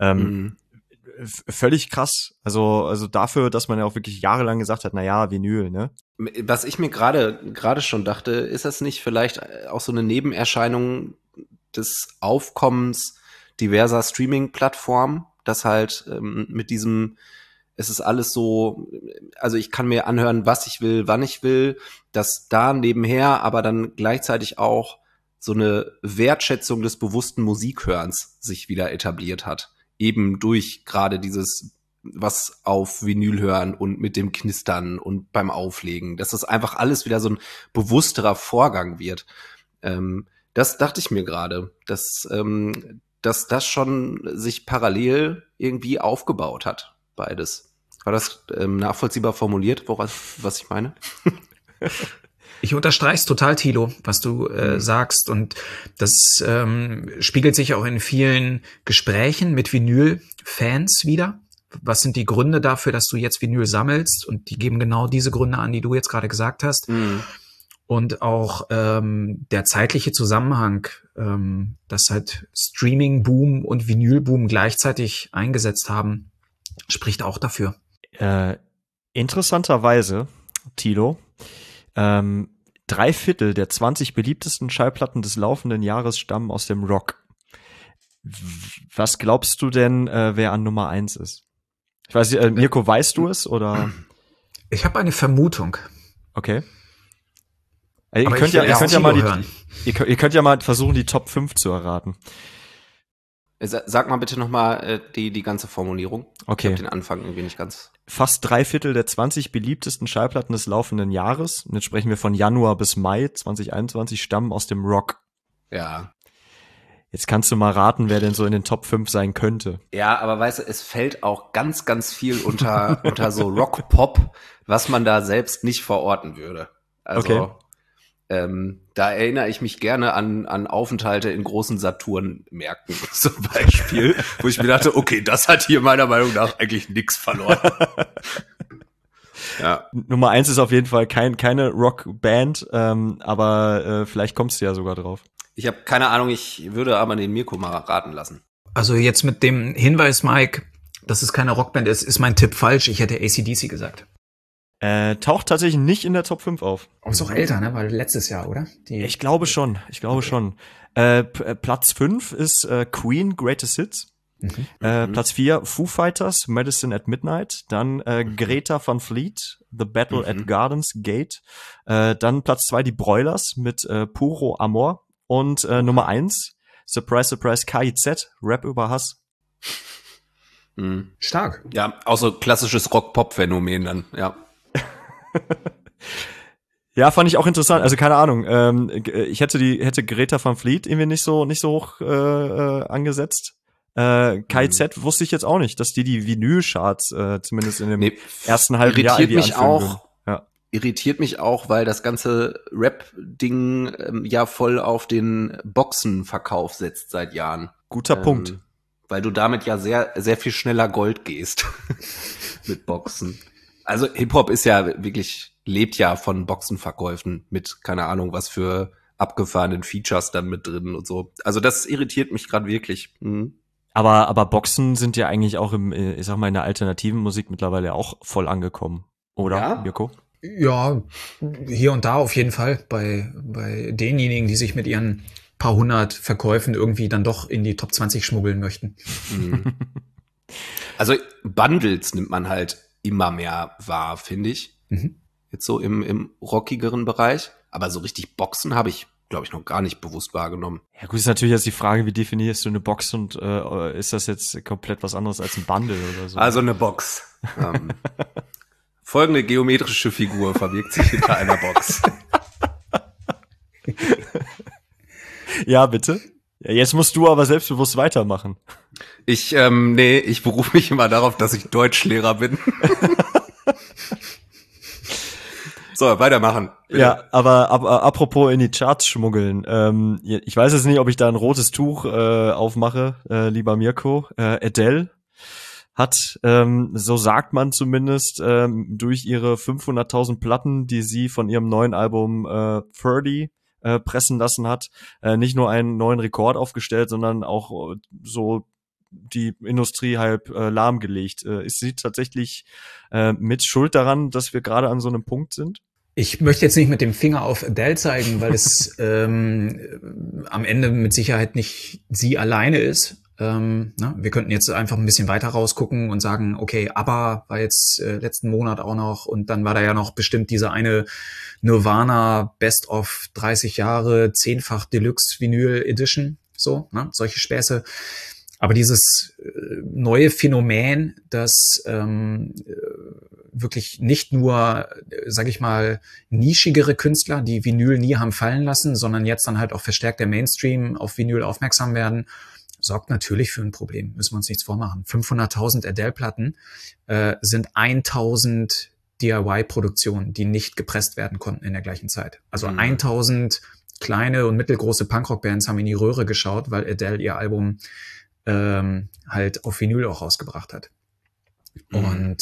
Völlig krass. Also dafür, dass man ja auch wirklich jahrelang gesagt hat, na ja, Vinyl, ne? Was ich mir gerade schon dachte, ist das nicht vielleicht auch so eine Nebenerscheinung des Aufkommens diverser Streaming-Plattformen, dass halt mit diesem, es ist alles so, also ich kann mir anhören, was ich will, wann ich will, dass da nebenher aber dann gleichzeitig auch so eine Wertschätzung des bewussten Musikhörens sich wieder etabliert hat. Eben durch gerade dieses, was auf Vinyl hören und mit dem Knistern und beim Auflegen, dass das einfach alles wieder so ein bewussterer Vorgang wird. Das dachte ich mir gerade, dass das schon sich parallel irgendwie aufgebaut hat, beides. War das nachvollziehbar formuliert, was ich meine? Ich unterstreich's total, Thilo, was du sagst. Und das spiegelt sich auch in vielen Gesprächen mit Vinyl-Fans wieder. Was sind die Gründe dafür, dass du jetzt Vinyl sammelst? Und die geben genau diese Gründe an, die du jetzt gerade gesagt hast. Und auch der zeitliche Zusammenhang, dass halt Streaming-Boom und Vinyl-Boom gleichzeitig eingesetzt haben, spricht auch dafür. Interessanterweise, Tilo, 3/4 der 20 beliebtesten Schallplatten des laufenden Jahres stammen aus dem Rock. Was glaubst du denn, wer an Nummer 1 ist? Ich weiß nicht, Mirko, weißt du es oder? Ich habe eine Vermutung. Okay. Ihr könnt ja mal versuchen, die Top 5 zu erraten. Sag mal bitte nochmal die ganze Formulierung. Okay. Ich habe den Anfang irgendwie nicht ganz. Fast 3/4 der 20 beliebtesten Schallplatten des laufenden Jahres, und jetzt sprechen wir von Januar bis Mai 2021, stammen aus dem Rock. Ja. Jetzt kannst du mal raten, wer denn so in den Top 5 sein könnte. Ja, aber weißt du, es fällt auch ganz, ganz viel unter so Rock-Pop, was man da selbst nicht verorten würde. Also, okay. Da erinnere ich mich gerne an Aufenthalte in großen Saturn-Märkten zum Beispiel, wo ich mir dachte, okay, das hat hier meiner Meinung nach eigentlich nichts verloren. Ja. Nummer 1 ist auf jeden Fall keine Rockband, aber vielleicht kommst du ja sogar drauf. Ich habe keine Ahnung, ich würde aber den Mirko mal raten lassen. Also jetzt mit dem Hinweis, Mike, dass es keine Rockband ist mein Tipp falsch. Ich hätte AC/DC gesagt. Taucht tatsächlich nicht in der Top 5 auf. Aber ist auch älter, ne? Weil letztes Jahr, oder? Ich glaube schon. Platz 5 ist Queen, Greatest Hits. Platz 4, Foo Fighters, Medicine at Midnight. Dann Greta Van Fleet, The Battle at Gardens Gate. Dann Platz 2, die Broilers mit Puro Amor. Und Nummer 1, Surprise, Surprise, KIZ, Rap über Hass. Stark. Ja, auch so klassisches Rock-Pop-Phänomen dann, ja. Ja, fand ich auch interessant. Also keine Ahnung. Ich hätte Greta Van Fleet irgendwie nicht so hoch angesetzt. KIZ wusste ich jetzt auch nicht, dass die Vinyl-Charts zumindest in dem ersten halben Jahr irgendwie irritiert mich auch, weil das ganze Rap-Ding ja voll auf den Boxenverkauf setzt seit Jahren. Guter Punkt. Weil du damit ja sehr, sehr viel schneller Gold gehst mit Boxen. Also Hip-Hop ist ja wirklich, lebt ja von Boxenverkäufen mit, keine Ahnung, was für abgefahrenen Features dann mit drin und so. Also das irritiert mich gerade wirklich. Aber Boxen sind ja eigentlich auch in der alternativen Musik mittlerweile auch voll angekommen. Oder, ja? Mirko? Ja, hier und da auf jeden Fall. Bei denjenigen, die sich mit ihren paar hundert Verkäufen irgendwie dann doch in die Top 20 schmuggeln möchten. Also Bundles nimmt man halt immer mehr wahr, finde ich. Jetzt so im rockigeren Bereich. Aber so richtig Boxen habe ich, glaube ich, noch gar nicht bewusst wahrgenommen. Ja gut, ist natürlich jetzt die Frage, wie definierst du eine Box und ist das jetzt komplett was anderes als ein Bundle oder so? Also eine Box. Folgende geometrische Figur verbirgt sich hinter einer Box. Ja, bitte. Ja, jetzt musst du aber selbstbewusst weitermachen. Ich berufe mich immer darauf, dass ich Deutschlehrer bin. So, weitermachen. Bitte. Ja, aber apropos in die Charts schmuggeln. Ich weiß jetzt nicht, ob ich da ein rotes Tuch aufmache, lieber Mirko. Adele hat, so sagt man zumindest, durch ihre 500.000 Platten, die sie von ihrem neuen Album 30 pressen lassen hat, nicht nur einen neuen Rekord aufgestellt, sondern auch so die Industrie halb lahmgelegt. Ist sie tatsächlich mit schuld daran, dass wir gerade an so einem Punkt sind? Ich möchte jetzt nicht mit dem Finger auf Adele zeigen, weil es am Ende mit Sicherheit nicht sie alleine ist. Wir könnten jetzt einfach ein bisschen weiter rausgucken und sagen, okay, ABBA war jetzt letzten Monat auch noch und dann war da ja noch bestimmt diese eine Nirvana Best of 30 Jahre 10-fach Deluxe Vinyl Edition, so, ne, solche Späße. Aber dieses neue Phänomen, das wirklich nicht nur, sag ich mal, nischigere Künstler, die Vinyl nie haben fallen lassen, sondern jetzt dann halt auch verstärkt der Mainstream auf Vinyl aufmerksam werden, sorgt natürlich für ein Problem, müssen wir uns nichts vormachen. 500.000 Adele-Platten sind 1.000 DIY-Produktionen, die nicht gepresst werden konnten in der gleichen Zeit. Also 1.000 kleine und mittelgroße Punkrock-Bands haben in die Röhre geschaut, weil Adele ihr Album halt auf Vinyl auch rausgebracht hat. Und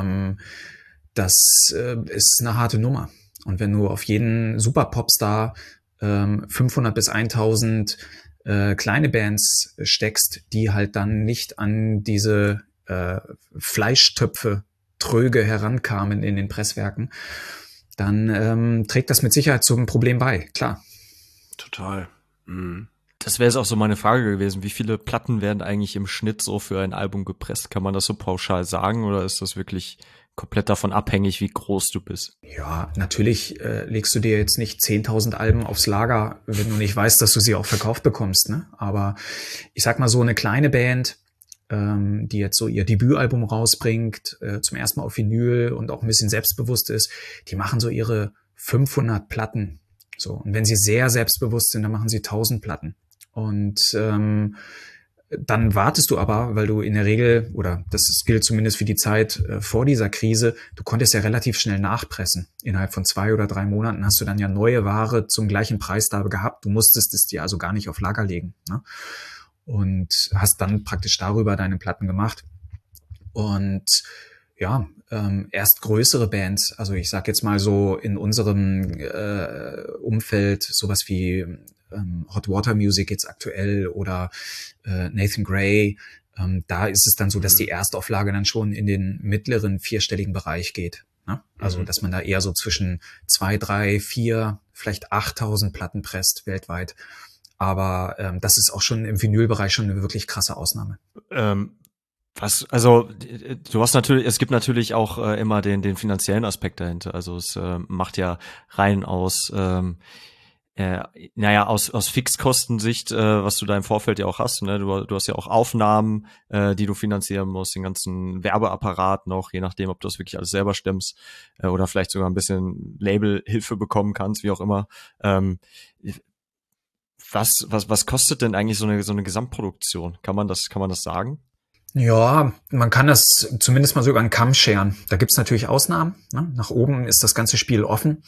das ist eine harte Nummer. Und wenn du auf jeden Super-Popstar 500 bis 1.000 kleine Bands steckst, die halt dann nicht an diese Fleischtöpfe tröge herankamen in den Presswerken, dann trägt das mit Sicherheit zum Problem bei, klar. Total. Mhm. Das wäre jetzt auch so meine Frage gewesen. Wie viele Platten werden eigentlich im Schnitt so für ein Album gepresst? Kann man das so pauschal sagen oder ist das wirklich komplett davon abhängig, wie groß du bist? Ja, natürlich legst du dir jetzt nicht 10.000 Alben aufs Lager, wenn du nicht weißt, dass du sie auch verkauft bekommst, ne? Aber ich sag mal so, eine kleine Band, die jetzt so ihr Debütalbum rausbringt, zum ersten Mal auf Vinyl und auch ein bisschen selbstbewusst ist, die machen so ihre 500 Platten. So. Und wenn sie sehr selbstbewusst sind, dann machen sie 1.000 Platten. Und dann wartest du aber, weil du in der Regel, oder das gilt zumindest für die Zeit vor dieser Krise, du konntest ja relativ schnell nachpressen. Innerhalb von 2 oder 3 Monaten hast du dann ja neue Ware zum gleichen Preis da gehabt. Du musstest es dir also gar nicht auf Lager legen, ne? Und hast dann praktisch darüber deine Platten gemacht. Und ja, erst größere Bands, also ich sag jetzt mal so in unserem Umfeld sowas wie Hot Water Music jetzt aktuell oder Nathan Gray, da ist es dann so, dass die Erstauflage dann schon in den mittleren 4-stelligen Bereich geht, ne? Also dass man da eher so zwischen 2, 3, 4, vielleicht 8.000 Platten presst weltweit. Aber das ist auch schon im Vinylbereich schon eine wirklich krasse Ausnahme. Also du hast natürlich, es gibt natürlich auch immer den finanziellen Aspekt dahinter. Also es macht ja rein aus aus Fixkostensicht, was du da im Vorfeld ja auch hast, ne? Du hast ja auch Aufnahmen, die du finanzieren musst, den ganzen Werbeapparat noch, je nachdem, ob du das wirklich alles selber stemmst oder vielleicht sogar ein bisschen Labelhilfe bekommen kannst, wie auch immer. Was kostet denn eigentlich so eine Gesamtproduktion? Kann man das sagen? Ja, man kann das zumindest mal so über einen Kamm scheren. Da gibt's natürlich Ausnahmen, ne? Nach oben ist das ganze Spiel offen.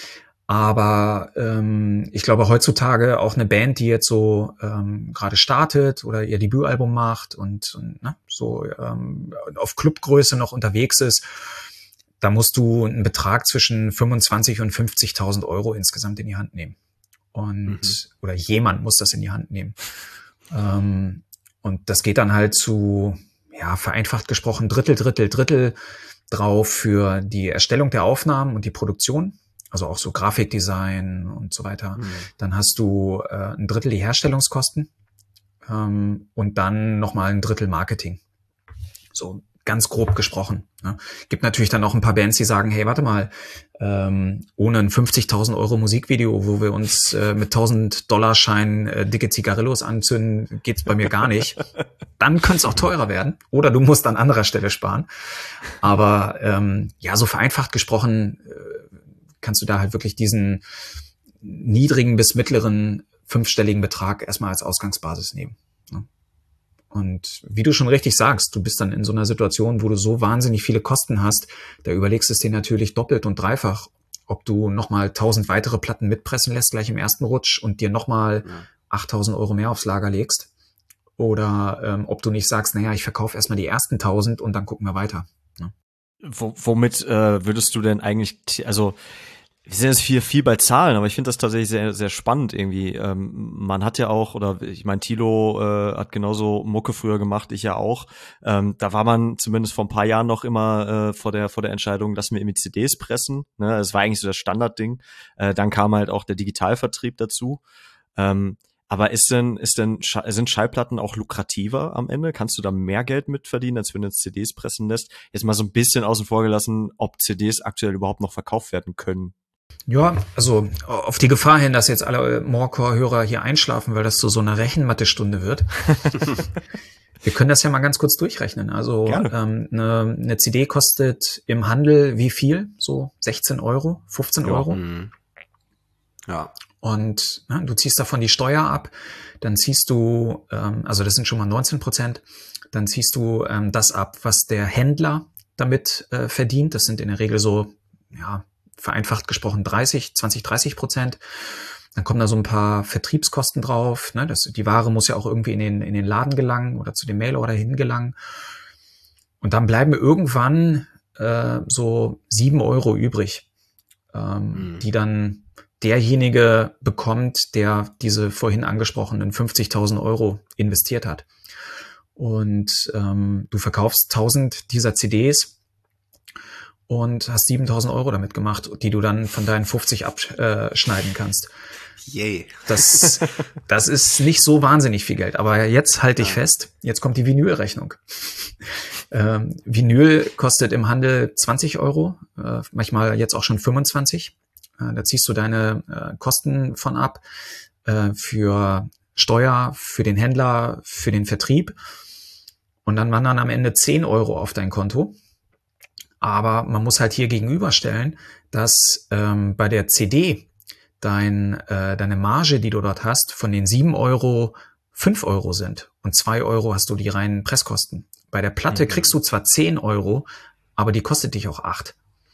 Aber ich glaube heutzutage auch eine Band, die jetzt so gerade startet oder ihr Debütalbum macht und ne, so auf Clubgröße noch unterwegs ist, da musst du einen Betrag zwischen 25.000 und 50.000 Euro insgesamt in die Hand nehmen. Und oder jemand muss das in die Hand nehmen. Und das geht dann halt zu, ja, vereinfacht gesprochen, Drittel drauf für die Erstellung der Aufnahmen und die Produktion. Also auch so Grafikdesign und so weiter. Dann hast du ein Drittel die Herstellungskosten und dann nochmal ein Drittel Marketing. So ganz grob gesprochen. Ne? Gibt natürlich dann auch ein paar Bands, die sagen, hey, warte mal, ohne ein 50.000 Euro Musikvideo, wo wir uns mit $1.000-Schein dicke Zigarillos anzünden, geht's bei mir gar nicht. Dann könnte es auch teurer werden. Oder du musst an anderer Stelle sparen. Aber ja, so vereinfacht gesprochen kannst du da halt wirklich diesen niedrigen bis mittleren 5-stelligen Betrag erstmal als Ausgangsbasis nehmen. Ne? Und wie du schon richtig sagst, du bist dann in so einer Situation, wo du so wahnsinnig viele Kosten hast, da überlegst du es dir natürlich doppelt und dreifach, ob du nochmal 1.000 weitere Platten mitpressen lässt, gleich im ersten Rutsch und dir nochmal 8.000 Euro mehr aufs Lager legst. Oder ob du nicht sagst, naja, ich verkaufe erstmal die ersten 1.000 und dann gucken wir weiter. Ne? Womit würdest du denn eigentlich, also wir sind jetzt viel bei Zahlen, aber ich finde das tatsächlich sehr, sehr spannend irgendwie. Man hat ja auch, oder ich meine, Thilo hat genauso Mucke früher gemacht, ich ja auch. Da war man zumindest vor ein paar Jahren noch immer vor der Entscheidung, lassen wir irgendwie CDs pressen. Ne? Das war eigentlich so das Standardding. Dann kam halt auch der Digitalvertrieb dazu. Aber sind Schallplatten auch lukrativer am Ende? Kannst du da mehr Geld mitverdienen, als wenn du jetzt CDs pressen lässt? Jetzt mal so ein bisschen außen vor gelassen, ob CDs aktuell überhaupt noch verkauft werden können. Ja, also auf die Gefahr hin, dass jetzt alle Morecore-Hörer hier einschlafen, weil das so eine Rechenmathestunde wird. Wir können das ja mal ganz kurz durchrechnen. Also eine CD kostet im Handel wie viel? So 16 Euro, 15 Euro? Ja. Und du ziehst davon die Steuer ab, dann ziehst du, also das sind schon mal 19%, dann ziehst du das ab, was der Händler damit verdient. Das sind in der Regel so, ja, vereinfacht gesprochen 20-30%. Dann kommen da so ein paar Vertriebskosten drauf. Ne? Die Ware muss ja auch irgendwie in den Laden gelangen oder zu dem Mailorder hingelangen. Und dann bleiben irgendwann so 7 Euro übrig, die dann derjenige bekommt, der diese vorhin angesprochenen 50.000 Euro investiert hat. Und du verkaufst 1.000 dieser CDs und hast 7.000 Euro damit gemacht, die du dann von deinen 50 abschneiden kannst. Yay. Das ist nicht so wahnsinnig viel Geld. Aber jetzt halte ich fest, jetzt kommt die Vinylrechnung. Vinyl kostet im Handel 20 Euro, manchmal jetzt auch schon 25. Da ziehst du deine Kosten von ab, für Steuer, für den Händler, für den Vertrieb. Und dann wandern am Ende 10 Euro auf dein Konto. Aber man muss halt hier gegenüberstellen, dass bei der CD deine Marge, die du dort hast, von den 7 Euro 5 Euro sind. Und 2 Euro hast du die reinen Presskosten. Bei der Platte kriegst du zwar 10 Euro, aber die kostet dich auch 8.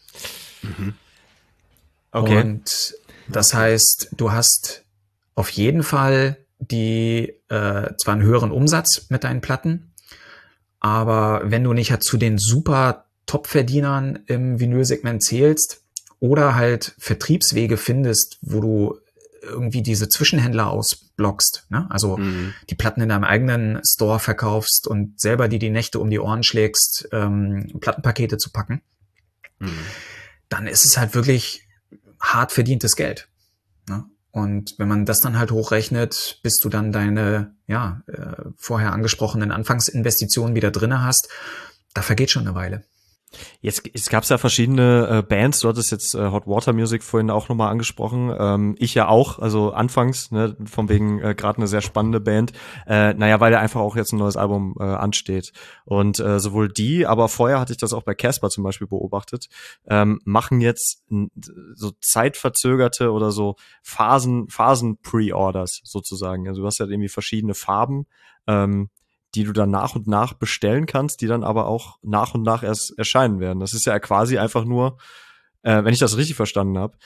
Okay. Und das heißt, du hast auf jeden Fall zwar einen höheren Umsatz mit deinen Platten, aber wenn du nicht halt zu den super Top-Verdienern im Vinylsegment zählst oder halt Vertriebswege findest, wo du irgendwie diese Zwischenhändler ausblockst, ne? Also die Platten in deinem eigenen Store verkaufst und selber die Nächte um die Ohren schlägst, Plattenpakete zu packen, dann ist es halt wirklich hart verdientes Geld. Ne? Und wenn man das dann halt hochrechnet, bis du dann deine vorher angesprochenen Anfangsinvestitionen wieder drinne hast, da vergeht schon eine Weile. Jetzt gab es ja verschiedene Bands, du hattest jetzt Hot Water Music vorhin auch nochmal angesprochen, ich ja auch, also anfangs, ne, von wegen gerade eine sehr spannende Band, weil ja einfach auch jetzt ein neues Album ansteht und sowohl die, aber vorher hatte ich das auch bei Casper zum Beispiel beobachtet, machen jetzt so zeitverzögerte oder so Phasen-Pre-Orders sozusagen, also du hast ja irgendwie verschiedene Farben, die du dann nach und nach bestellen kannst, die dann aber auch nach und nach erst erscheinen werden. Das ist ja quasi einfach nur, wenn ich das richtig verstanden habe,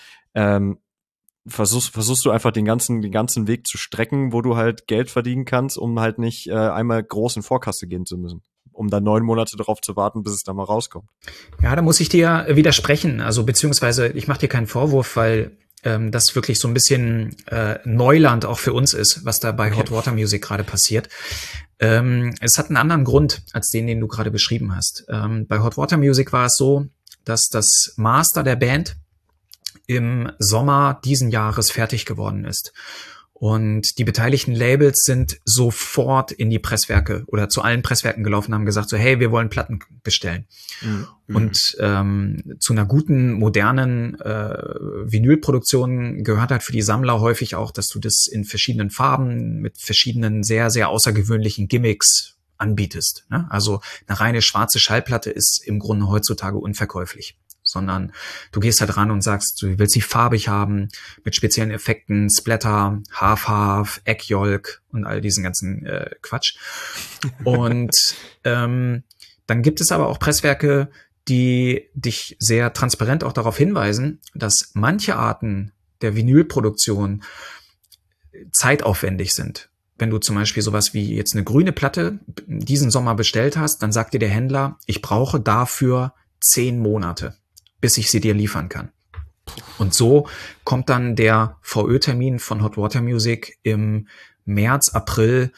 versuchst du einfach den ganzen Weg zu strecken, wo du halt Geld verdienen kannst, um halt nicht einmal groß in Vorkasse gehen zu müssen, um dann 9 Monate darauf zu warten, bis es dann mal rauskommt. Ja, da muss ich dir widersprechen, also beziehungsweise ich mache dir keinen Vorwurf, weil das wirklich so ein bisschen Neuland auch für uns ist, was da bei Hot Water Music gerade passiert. Es hat einen anderen Grund als den du gerade beschrieben hast. Bei Hot Water Music war es so, dass das Master der Band im Sommer diesen Jahres fertig geworden ist. Und die beteiligten Labels sind sofort in die Presswerke oder zu allen Presswerken gelaufen, haben gesagt so, hey, wir wollen Platten bestellen. Und zu einer guten, modernen Vinylproduktion gehört halt für die Sammler häufig auch, dass du das in verschiedenen Farben mit verschiedenen sehr, sehr außergewöhnlichen Gimmicks anbietest. Ne? Also eine reine schwarze Schallplatte ist im Grunde heutzutage unverkäuflich. Sondern du gehst halt ran und sagst, du willst sie farbig haben, mit speziellen Effekten, Splatter, Half-Half, Egg-Yolk und all diesen ganzen Quatsch. Und dann gibt es aber auch Presswerke, die dich sehr transparent auch darauf hinweisen, dass manche Arten der Vinylproduktion zeitaufwendig sind. Wenn du zum Beispiel sowas wie jetzt eine grüne Platte diesen Sommer bestellt hast, dann sagt dir der Händler, ich brauche dafür 10 Monate. Bis ich sie dir liefern kann. Und so kommt dann der VÖ-Termin von Hot Water Music im März, April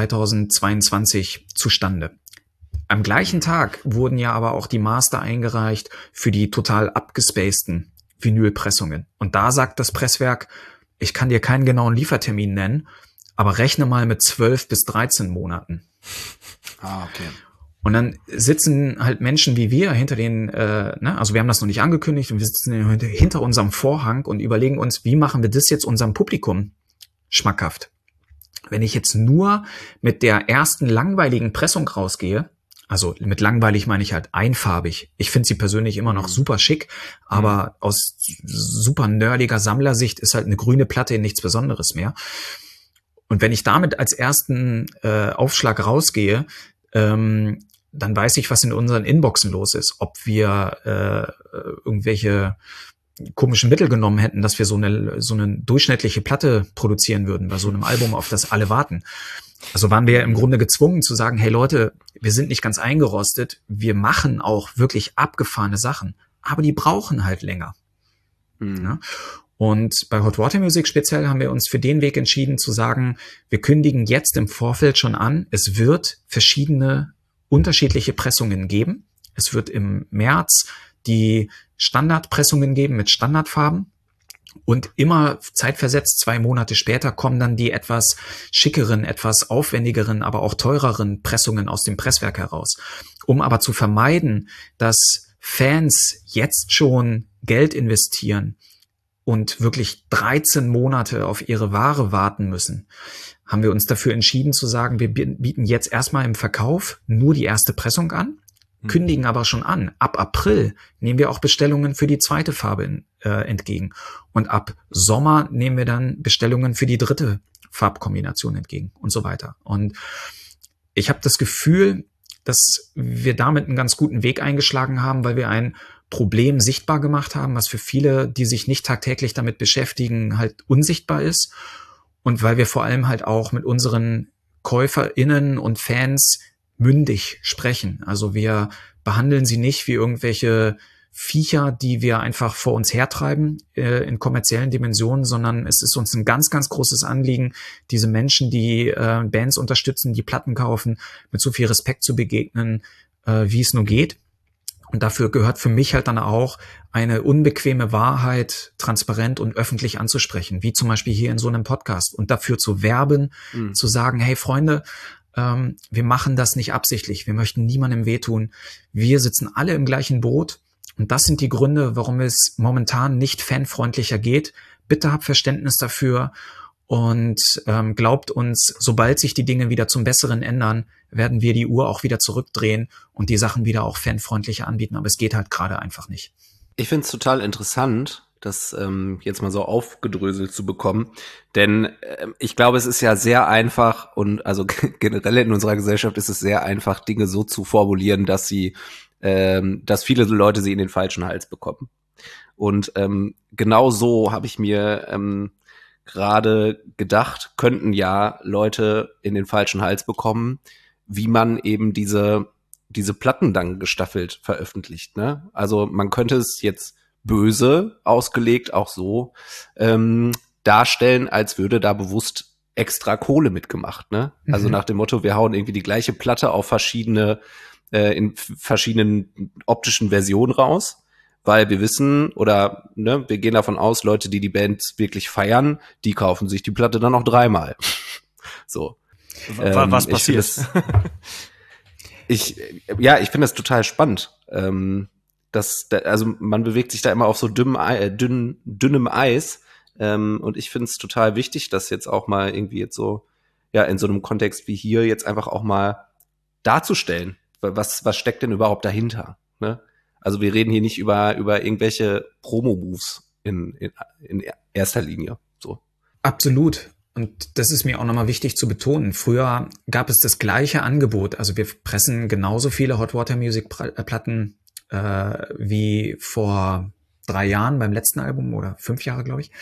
2022 zustande. Am gleichen Tag wurden ja aber auch die Master eingereicht für die total abgespaceden Vinylpressungen. Und da sagt das Presswerk, ich kann dir keinen genauen Liefertermin nennen, aber rechne mal mit 12 bis 13 Monaten. Okay. Und dann sitzen halt Menschen wie wir hinter den, also wir haben das noch nicht angekündigt und wir sitzen hinter unserem Vorhang und überlegen uns, wie machen wir das jetzt unserem Publikum schmackhaft? Wenn ich jetzt nur mit der ersten langweiligen Pressung rausgehe, also mit langweilig meine ich halt einfarbig. Ich finde sie persönlich immer noch super schick, aber aus super nerdiger Sammlersicht ist halt eine grüne Platte nichts Besonderes mehr. Und wenn ich damit als ersten Aufschlag rausgehe, dann weiß ich, was in unseren Inboxen los ist. Ob wir irgendwelche komischen Mittel genommen hätten, dass wir so eine durchschnittliche Platte produzieren würden bei so einem Album, auf das alle warten. Also waren wir ja im Grunde gezwungen zu sagen, hey Leute, wir sind nicht ganz eingerostet, wir machen auch wirklich abgefahrene Sachen, aber die brauchen halt länger. Ja? Und bei Hot Water Music speziell haben wir uns für den Weg entschieden zu sagen, wir kündigen jetzt im Vorfeld schon an, es wird verschiedene unterschiedliche Pressungen geben. Es wird im März die Standardpressungen geben mit Standardfarben. Und immer zeitversetzt 2 Monate später kommen dann die etwas schickeren, etwas aufwendigeren, aber auch teureren Pressungen aus dem Presswerk heraus. Um aber zu vermeiden, dass Fans jetzt schon Geld investieren und wirklich 13 Monate auf ihre Ware warten müssen, haben wir uns dafür entschieden zu sagen, wir bieten jetzt erstmal im Verkauf nur die erste Pressung an, kündigen aber schon an. Ab April nehmen wir auch Bestellungen für die zweite Farbe entgegen. Und ab Sommer nehmen wir dann Bestellungen für die dritte Farbkombination entgegen und so weiter. Und ich habe das Gefühl, dass wir damit einen ganz guten Weg eingeschlagen haben, weil wir ein Problem sichtbar gemacht haben, was für viele, die sich nicht tagtäglich damit beschäftigen, halt unsichtbar ist. Und weil wir vor allem halt auch mit unseren KäuferInnen und Fans mündig sprechen. Also wir behandeln sie nicht wie irgendwelche Viecher, die wir einfach vor uns hertreiben in kommerziellen Dimensionen, sondern es ist uns ein ganz, ganz großes Anliegen, diese Menschen, die Bands unterstützen, die Platten kaufen, mit so viel Respekt zu begegnen, wie es nur geht. Und dafür gehört für mich halt dann auch eine unbequeme Wahrheit transparent und öffentlich anzusprechen, wie zum Beispiel hier in so einem Podcast, und dafür zu werben, zu sagen, hey Freunde, wir machen das nicht absichtlich, wir möchten niemandem wehtun, wir sitzen alle im gleichen Boot und das sind die Gründe, warum es momentan nicht fanfreundlicher geht. Bitte habt Verständnis dafür und glaubt uns, sobald sich die Dinge wieder zum Besseren ändern, werden wir die Uhr auch wieder zurückdrehen und die Sachen wieder auch fanfreundlicher anbieten, aber es geht halt gerade einfach nicht. Ich finde es total interessant, das jetzt mal so aufgedröselt zu bekommen. Denn ich glaube, es ist ja sehr einfach und also generell in unserer Gesellschaft ist es sehr einfach, Dinge so zu formulieren, dass dass viele Leute sie in den falschen Hals bekommen. Und genau so habe ich mir gerade gedacht, könnten ja Leute in den falschen Hals bekommen, wie man eben diese Platten dann gestaffelt veröffentlicht, ne? Also man könnte es jetzt böse ausgelegt auch so darstellen, als würde da bewusst extra Kohle mitgemacht, ne? Also nach dem Motto, wir hauen irgendwie die gleiche Platte auf in verschiedenen optischen Versionen raus, weil wir wissen oder ne, wir gehen davon aus, Leute, die Band wirklich feiern, die kaufen sich die Platte dann noch 3-mal. So. Was passiert? Ich finde das total spannend. Also man bewegt sich da immer auf so dünnem Eis. Und ich finde es total wichtig, das jetzt auch mal irgendwie jetzt so, ja, in so einem Kontext wie hier jetzt einfach auch mal darzustellen. Was steckt denn überhaupt dahinter? Ne? Also wir reden hier nicht über irgendwelche Promo-Moves in erster Linie. So. Absolut. Und das ist mir auch nochmal wichtig zu betonen. Früher gab es das gleiche Angebot. Also wir pressen genauso viele Hot Water Music Platten wie vor 3 Jahren beim letzten Album oder 5 Jahre, glaube ich.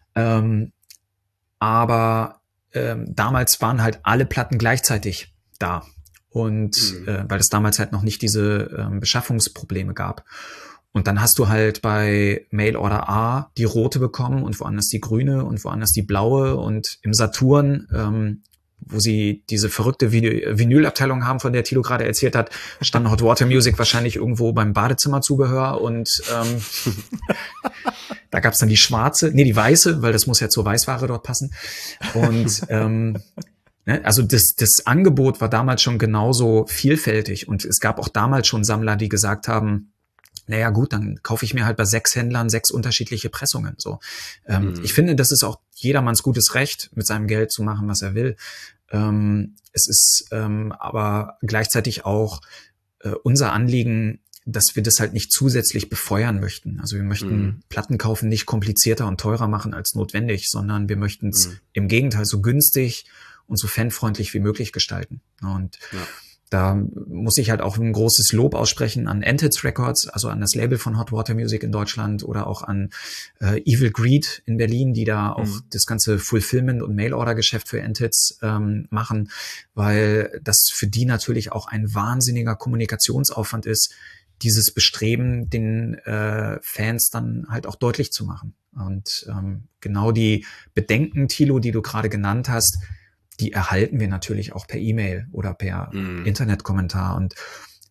Aber damals waren halt alle Platten gleichzeitig da. Und weil es damals halt noch nicht diese Beschaffungsprobleme gab. Und dann hast du halt bei Mail Order A die rote bekommen und woanders die grüne und woanders die blaue. Und im Saturn, wo sie diese verrückte Vinylabteilung haben, von der Tilo gerade erzählt hat, stand Hot Water Music wahrscheinlich irgendwo beim Badezimmerzubehör. Und da gab's dann die weiße, weil das muss ja zur Weißware dort passen. Und also das Angebot war damals schon genauso vielfältig. Und es gab auch damals schon Sammler, die gesagt haben, naja gut, dann kaufe ich mir halt bei 6 Händlern 6 unterschiedliche Pressungen. So, ich finde, das ist auch jedermanns gutes Recht, mit seinem Geld zu machen, was er will. Es ist aber gleichzeitig auch unser Anliegen, dass wir das halt nicht zusätzlich befeuern möchten. Also wir möchten Platten kaufen nicht komplizierter und teurer machen als notwendig, sondern wir möchten es im Gegenteil so günstig und so fanfreundlich wie möglich gestalten. Und da muss ich halt auch ein großes Lob aussprechen an Antids Records, also an das Label von Hot Water Music in Deutschland oder auch an Evil Greed in Berlin, die da auch das ganze Fulfillment- und Mail-Order-Geschäft für Antids machen, weil das für die natürlich auch ein wahnsinniger Kommunikationsaufwand ist, dieses Bestreben den Fans dann halt auch deutlich zu machen. Und genau die Bedenken, Thilo, die du gerade genannt hast, die erhalten wir natürlich auch per E-Mail oder per Internetkommentar. Und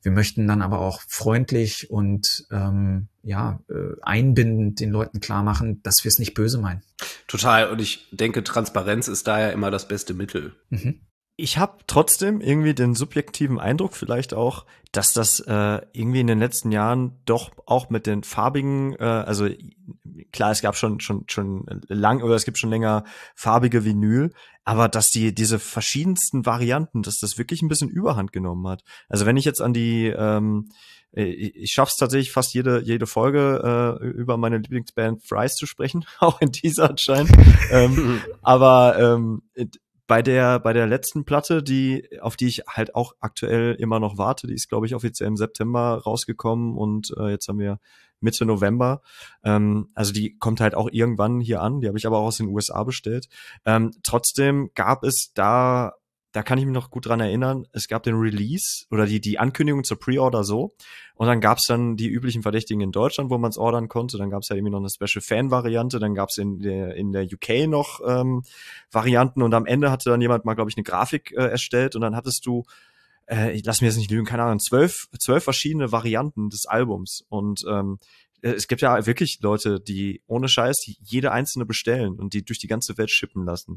Wir möchten dann aber auch freundlich und einbindend den Leuten klar machen, dass wir es nicht böse meinen. Total. Und ich denke, Transparenz ist da ja immer das beste Mittel. Mhm. Ich habe trotzdem irgendwie den subjektiven Eindruck vielleicht auch, dass das irgendwie in den letzten Jahren doch auch mit den farbigen, also klar, es gab schon lang oder es gibt schon länger farbige Vinyl, aber dass diese verschiedensten Varianten, dass das wirklich ein bisschen Überhand genommen hat. Also wenn ich jetzt an die ich schaff's tatsächlich fast jede Folge über meine Lieblingsband Fries zu sprechen, auch in dieser anscheinend. Aber bei der letzten Platte, auf die ich halt auch aktuell immer noch warte, die ist, glaube ich, offiziell im September rausgekommen und jetzt haben wir Mitte November. Also die kommt halt auch irgendwann hier an, die habe ich aber auch aus den USA bestellt. Trotzdem gab es da kann ich mich noch gut dran erinnern, es gab den Release oder die Ankündigung zur Pre-Order so und dann gab's dann die üblichen Verdächtigen in Deutschland, wo man es ordern konnte, dann gab's ja irgendwie noch eine Special-Fan-Variante, dann gab's in der UK noch Varianten und am Ende hatte dann jemand mal, glaube ich, eine Grafik erstellt und dann hattest du, ich lass mir jetzt nicht lügen, keine Ahnung, 12 verschiedene Varianten des Albums und es gibt ja wirklich Leute, die ohne Scheiß jede einzelne bestellen und die durch die ganze Welt shippen lassen.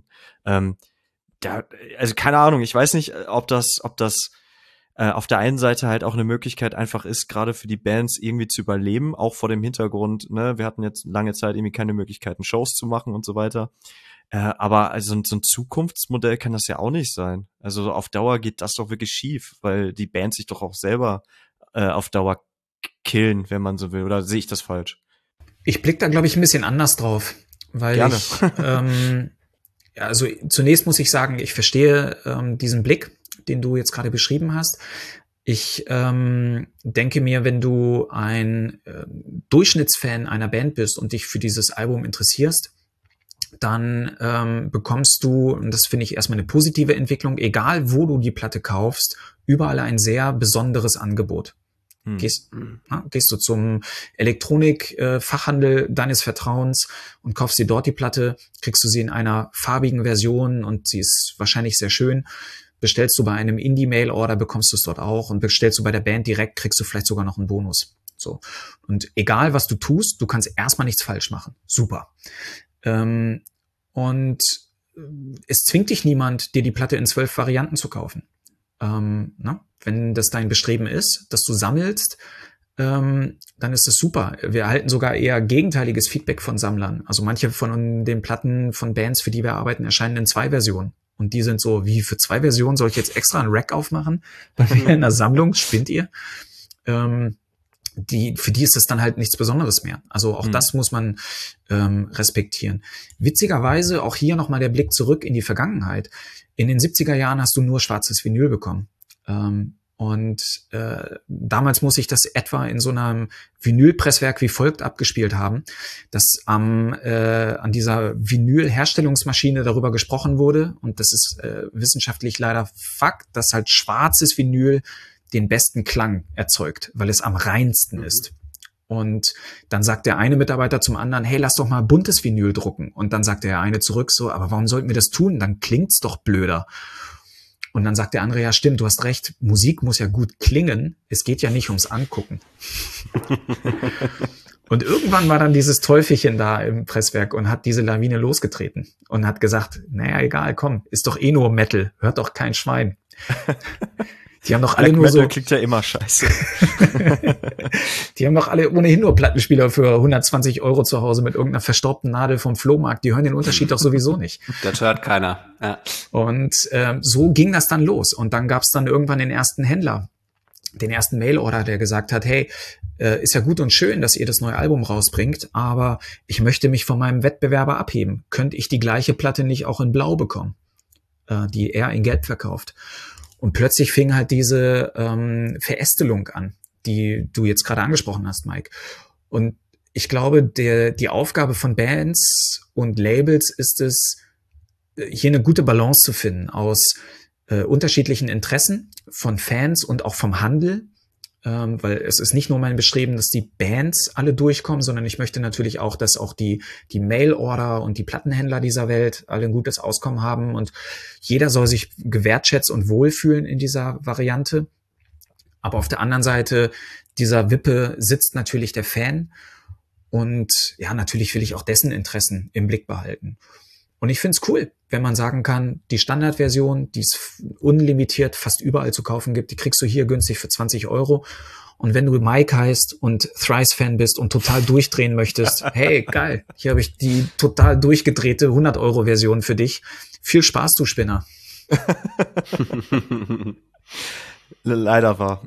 Also keine Ahnung, ich weiß nicht, ob das auf der einen Seite halt auch eine Möglichkeit einfach ist, gerade für die Bands irgendwie zu überleben, auch vor dem Hintergrund, ne, wir hatten jetzt lange Zeit irgendwie keine Möglichkeiten, Shows zu machen und so weiter. Aber also so ein Zukunftsmodell kann das ja auch nicht sein. Also auf Dauer geht das doch wirklich schief, weil die Bands sich doch auch selber auf Dauer killen, wenn man so will. Oder sehe ich das falsch? Ich blicke da, glaube ich, ein bisschen anders drauf, weil Gerne. also zunächst muss ich sagen, ich verstehe diesen Blick, den du jetzt gerade beschrieben hast. Ich denke mir, wenn du ein Durchschnittsfan einer Band bist und dich für dieses Album interessierst, dann bekommst du, und das finde ich erstmal eine positive Entwicklung, egal wo du die Platte kaufst, überall ein sehr besonderes Angebot. Gehst du zum Elektronik-Fachhandel deines Vertrauens und kaufst dir dort die Platte, kriegst du sie in einer farbigen Version und sie ist wahrscheinlich sehr schön. Bestellst du bei einem Indie-Mail-Order, bekommst du es dort auch und bestellst du bei der Band direkt, kriegst du vielleicht sogar noch einen Bonus. So. Und egal, was du tust, du kannst erstmal nichts falsch machen. Super. Und es zwingt dich niemand, dir die Platte in 12 Varianten zu kaufen. Wenn das dein Bestreben ist, dass du sammelst, dann ist das super. Wir erhalten sogar eher gegenteiliges Feedback von Sammlern. Also manche von den Platten von Bands, für die wir arbeiten, erscheinen in 2 Versionen. Und die sind so, wie für 2 Versionen soll ich jetzt extra ein Rack aufmachen? Bei mir in der Sammlung, spinnt ihr? Für die ist das dann halt nichts Besonderes mehr. Also auch das muss man respektieren. Witzigerweise auch hier nochmal der Blick zurück in die Vergangenheit. In den 70er Jahren hast du nur schwarzes Vinyl bekommen. Damals muss ich das etwa in so einem Vinylpresswerk wie folgt abgespielt haben, dass an dieser Vinyl-Herstellungsmaschine darüber gesprochen wurde. Und das ist wissenschaftlich leider Fakt, dass halt schwarzes Vinyl den besten Klang erzeugt, weil es am reinsten ist. Und dann sagt der eine Mitarbeiter zum anderen, hey, lass doch mal buntes Vinyl drucken. Und dann sagt der eine zurück so, aber warum sollten wir das tun? Dann klingt's doch blöder. Und dann sagt der andere, ja stimmt, du hast recht, Musik muss ja gut klingen. Es geht ja nicht ums Angucken. Und irgendwann war dann dieses Teufelchen da im Presswerk und hat diese Lawine losgetreten und hat gesagt, naja, egal, komm, ist doch eh nur Metal, hört doch kein Schwein. Die haben doch alle Black nur Metal so. klingt ja immer scheiße. Die haben doch alle ohnehin nur Plattenspieler für 120 € zu Hause mit irgendeiner verstaubten Nadel vom Flohmarkt. Die hören den Unterschied doch sowieso nicht. Das hört keiner. Ja. Und so ging das dann los. Und dann gab es dann irgendwann den ersten Händler, den ersten Mail-Order, der gesagt hat, hey, ist ja gut und schön, dass ihr das neue Album rausbringt, aber ich möchte mich von meinem Wettbewerber abheben. Könnte ich die gleiche Platte nicht auch in Blau bekommen, die er in Gelb verkauft? Und plötzlich fing halt diese Verästelung an, die du jetzt gerade angesprochen hast, Mike. Und ich glaube, die Aufgabe von Bands und Labels ist es, hier eine gute Balance zu finden aus unterschiedlichen Interessen von Fans und auch vom Handel. Weil es ist nicht nur mein Bestreben, dass die Bands alle durchkommen, sondern ich möchte natürlich auch, dass auch die Mail-Order und die Plattenhändler dieser Welt alle ein gutes Auskommen haben und jeder soll sich gewertschätzt und wohlfühlen in dieser Variante. Aber auf der anderen Seite dieser Wippe sitzt natürlich der Fan und ja, natürlich will ich auch dessen Interessen im Blick behalten. Und ich finde es cool, wenn man sagen kann, die Standardversion, die es unlimitiert fast überall zu kaufen gibt, die kriegst du hier günstig für 20 Euro. Und wenn du Mike heißt und Thrice-Fan bist und total durchdrehen möchtest, hey, geil, hier habe ich die total durchgedrehte 100-Euro-Version für dich. Viel Spaß, du Spinner. Leider wahr.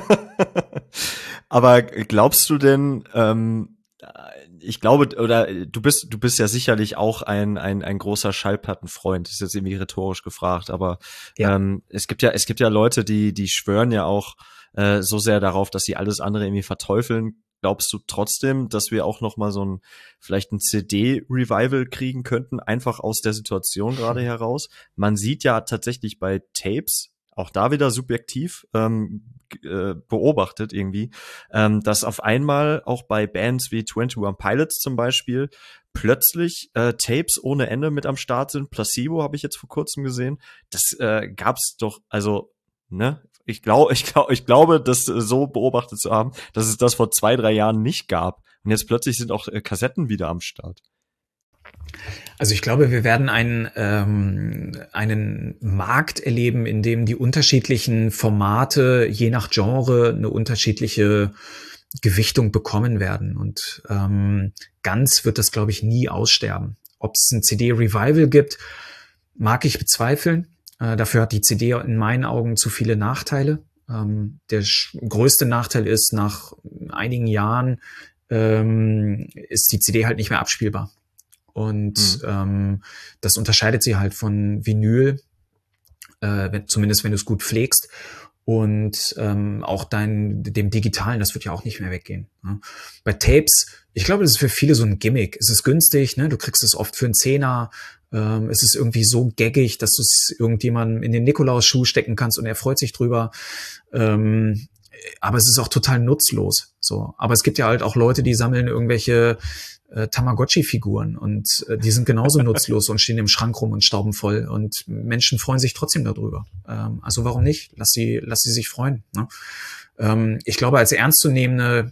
Aber glaubst du denn, ich glaube, oder du bist ja sicherlich auch ein großer Schallplattenfreund. Das ist jetzt irgendwie rhetorisch gefragt, aber Ja. es gibt ja Leute, die schwören ja auch so sehr darauf, dass sie alles andere irgendwie verteufeln. Glaubst du trotzdem, dass wir auch noch mal vielleicht ein CD-Revival kriegen könnten, einfach aus der Situation gerade heraus? Man sieht ja tatsächlich bei Tapes, auch da wieder subjektiv beobachtet irgendwie, dass auf einmal auch bei Bands wie 21 Pilots zum Beispiel plötzlich Tapes ohne Ende mit am Start sind. Placebo habe ich jetzt vor kurzem gesehen. Das gab's doch, also, ne? Ich glaube, das so beobachtet zu haben, dass es das vor 2-3 Jahren nicht gab. Und jetzt plötzlich sind auch Kassetten wieder am Start. Also ich glaube, wir werden einen Markt erleben, in dem die unterschiedlichen Formate je nach Genre eine unterschiedliche Gewichtung bekommen werden. Und ganz wird das, glaube ich, nie aussterben. Ob es ein CD-Revival gibt, mag ich bezweifeln. Dafür hat die CD in meinen Augen zu viele Nachteile. Der größte Nachteil ist, nach einigen Jahren ist die CD halt nicht mehr abspielbar. Und das unterscheidet sie halt von Vinyl, zumindest wenn du es gut pflegst. Und auch dem Digitalen, das wird ja auch nicht mehr weggehen. Ne? Bei Tapes, ich glaube, das ist für viele so ein Gimmick. Es ist günstig, ne? Du kriegst es oft für einen Zehner. Es ist irgendwie so gaggig, dass du es irgendjemandem in den Nikolausschuh stecken kannst und er freut sich drüber. Aber es ist auch total nutzlos. So, aber es gibt ja halt auch Leute, die sammeln irgendwelche Tamagotchi-Figuren und die sind genauso nutzlos und stehen im Schrank rum und stauben voll und Menschen freuen sich trotzdem darüber. Also warum nicht? Lass sie sich freuen. Ne? Ich glaube, als ernstzunehmende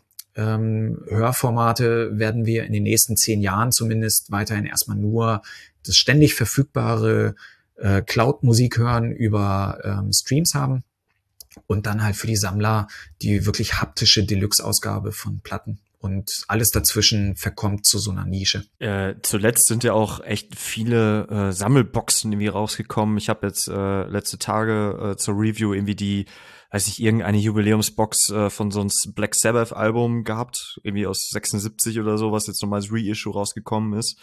Hörformate werden wir in den nächsten 10 Jahren zumindest weiterhin erstmal nur das ständig verfügbare Cloud-Musik hören über Streams haben und dann halt für die Sammler die wirklich haptische Deluxe-Ausgabe von Platten. Und alles dazwischen verkommt zu so einer Nische. Zuletzt sind ja auch echt viele Sammelboxen irgendwie rausgekommen. Ich habe jetzt letzte Tage zur Review irgendwie irgendeine Jubiläumsbox von so einem Black Sabbath Album gehabt, irgendwie aus 76 oder so, was jetzt nochmal als Reissue rausgekommen ist.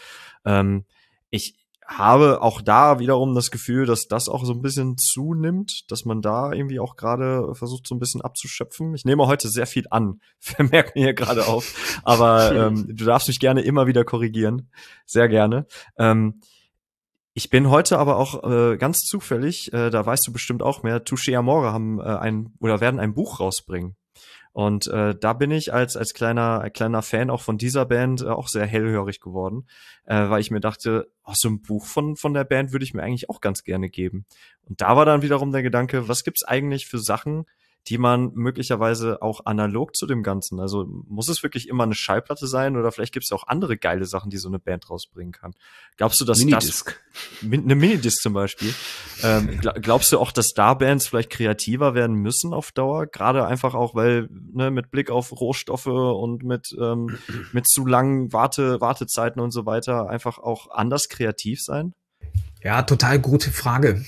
Ich habe auch da wiederum das Gefühl, dass das auch so ein bisschen zunimmt, dass man da irgendwie auch gerade versucht, so ein bisschen abzuschöpfen. Ich nehme heute sehr viel an, vermerkt mir hier gerade auf, aber du darfst mich gerne immer wieder korrigieren, sehr gerne. Ich bin heute aber auch ganz zufällig, da weißt du bestimmt auch mehr, Touché Amore werden ein Buch rausbringen. Und da bin ich als kleiner Fan auch von dieser Band auch sehr hellhörig geworden, weil ich mir dachte, so ein Buch von der Band würde ich mir eigentlich auch ganz gerne geben. Und da war dann wiederum der Gedanke, was gibt's eigentlich für Sachen, die man möglicherweise auch analog zu dem Ganzen, also muss es wirklich immer eine Schallplatte sein oder vielleicht gibt's auch andere geile Sachen, die so eine Band rausbringen kann. Glaubst du, dass Minidisc. Eine Minidisc zum Beispiel, glaubst du auch, dass da Bands vielleicht kreativer werden müssen auf Dauer? Gerade einfach auch, weil mit Blick auf Rohstoffe und mit zu langen Wartezeiten und so weiter einfach auch anders kreativ sein? Ja, total gute Frage.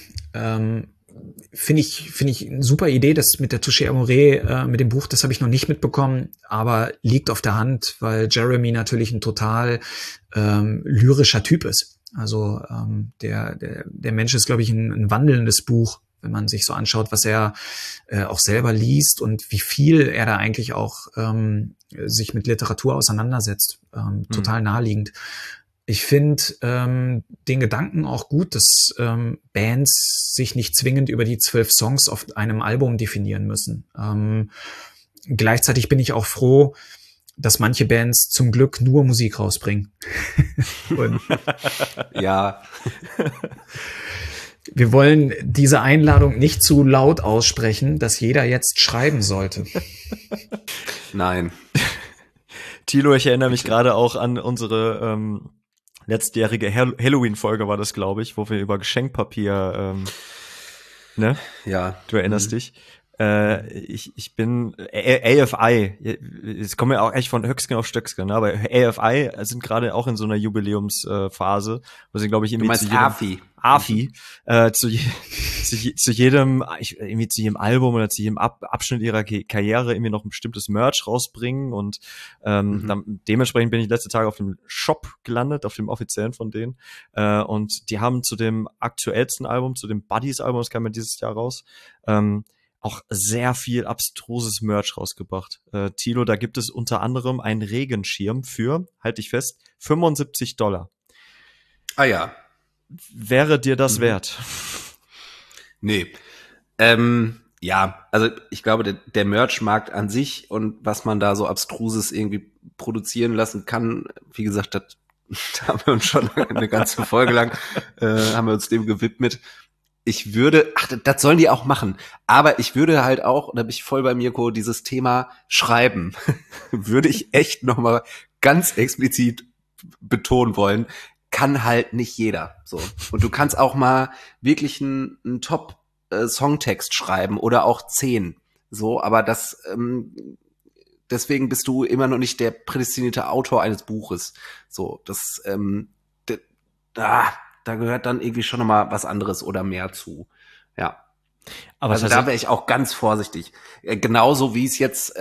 Finde ich eine super Idee, das mit der Touché Amore, mit dem Buch, das habe ich noch nicht mitbekommen, aber liegt auf der Hand, weil Jeremy natürlich ein total lyrischer Typ ist. Also der Mensch ist, glaube ich, ein wandelndes Buch, wenn man sich so anschaut, was er auch selber liest und wie viel er da eigentlich auch sich mit Literatur auseinandersetzt. Total naheliegend. Ich finde den Gedanken auch gut, dass Bands sich nicht zwingend über die 12 Songs auf einem Album definieren müssen. Gleichzeitig bin ich auch froh, dass manche Bands zum Glück nur Musik rausbringen. Ja. Wir wollen diese Einladung nicht zu laut aussprechen, dass jeder jetzt schreiben sollte. Nein. Thilo, ich erinnere mich gerade auch an unsere letztjährige Halloween-Folge war das, glaube ich, wo wir über Geschenkpapier, ne? Ja. Du erinnerst dich. Ich bin AFI, es kommen ja auch echt von Höcksken auf Stöcksken, ne? Aber AFI sind gerade auch in so einer Jubiläumsphase, wo sie, glaube ich, irgendwie du meinst AFI zu jedem Album oder zu jedem Abschnitt ihrer Karriere irgendwie noch ein bestimmtes Merch rausbringen und dann, dementsprechend bin ich letzte Tage auf dem Shop gelandet, auf dem offiziellen von denen, und die haben zu dem aktuellsten Album, zu dem Buddies-Album, das kam ja dieses Jahr raus, auch sehr viel abstruses Merch rausgebracht. Thilo, da gibt es unter anderem einen Regenschirm für, halt dich fest, $75. Ah ja. Wäre dir das wert? Nee. Ja, also ich glaube, der Merch-Markt an sich und was man da so Abstruses irgendwie produzieren lassen kann, wie gesagt, da haben wir uns schon eine ganze Folge lang, haben wir uns dem gewidmet. Ich würde, das sollen die auch machen, aber ich würde halt auch, da bin ich voll bei Mirko, dieses Thema Schreiben, würde ich echt nochmal ganz explizit betonen wollen, kann halt nicht jeder, so. Und du kannst auch mal wirklich einen Top-Songtext schreiben oder auch 10, so, aber das, deswegen bist du immer noch nicht der prädestinierte Autor eines Buches, so, das, da gehört dann irgendwie schon nochmal was anderes oder mehr zu. Ja. Aber also da wäre ich auch ganz vorsichtig. Genauso wie es jetzt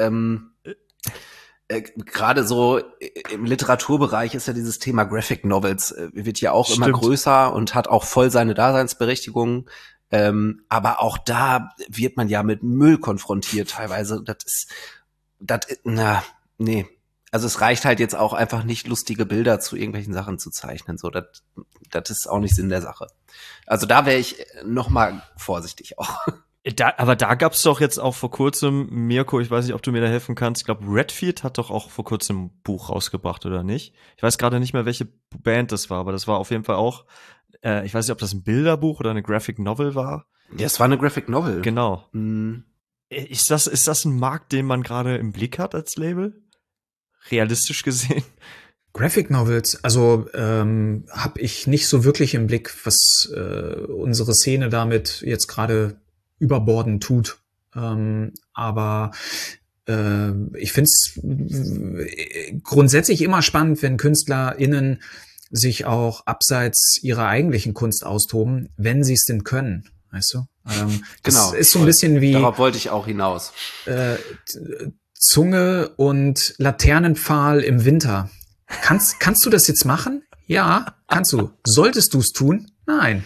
gerade so im Literaturbereich ist ja dieses Thema Graphic Novels, wird ja auch immer größer und hat auch voll seine Daseinsberechtigung. Aber auch da wird man ja mit Müll konfrontiert teilweise. Nee. Also es reicht halt jetzt auch einfach nicht, lustige Bilder zu irgendwelchen Sachen zu zeichnen. So, das ist auch nicht Sinn der Sache. Also da wäre ich noch mal vorsichtig auch. Aber da gab's doch jetzt auch vor kurzem, Mirko, ich weiß nicht, ob du mir da helfen kannst. Ich glaube, Redfield hat doch auch vor kurzem ein Buch rausgebracht, oder nicht? Ich weiß gerade nicht mehr, welche Band das war, aber das war auf jeden Fall auch, ich weiß nicht, ob das ein Bilderbuch oder eine Graphic Novel war. Ja, es war eine Graphic Novel. Genau. Ist das ein Markt, den man gerade im Blick hat als Label? Realistisch gesehen? Graphic Novels, also habe ich nicht so wirklich im Blick, was unsere Szene damit jetzt gerade überbordend tut. Aber ich find's grundsätzlich immer spannend, wenn KünstlerInnen sich auch abseits ihrer eigentlichen Kunst austoben, wenn sie es denn können, weißt du? Genau. Das ist so ein bisschen wie darauf wollte ich auch hinaus. Zunge und Laternenpfahl im Winter. Kannst du das jetzt machen? Ja, kannst du. Solltest du es tun? Nein.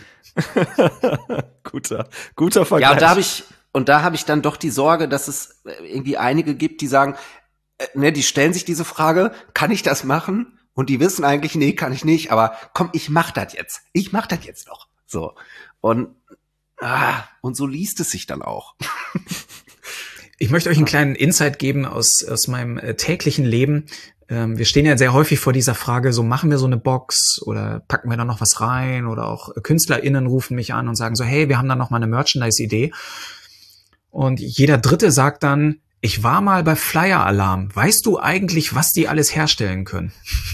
guter Vergleich. Ja, und da habe ich dann doch die Sorge, dass es irgendwie einige gibt, die sagen, die stellen sich diese Frage, kann ich das machen? Und die wissen eigentlich, nee, kann ich nicht, aber komm, ich mach das jetzt. Ich mach das jetzt noch. So. Und so liest es sich dann auch. Ich möchte euch einen kleinen Insight geben aus meinem täglichen Leben. Wir stehen ja sehr häufig vor dieser Frage, so machen wir so eine Box oder packen wir da noch was rein, oder auch KünstlerInnen rufen mich an und sagen so, hey, wir haben da noch mal eine Merchandise-Idee. Und jeder Dritte sagt dann, ich war mal bei Flyer Alarm. Weißt du eigentlich, was die alles herstellen können?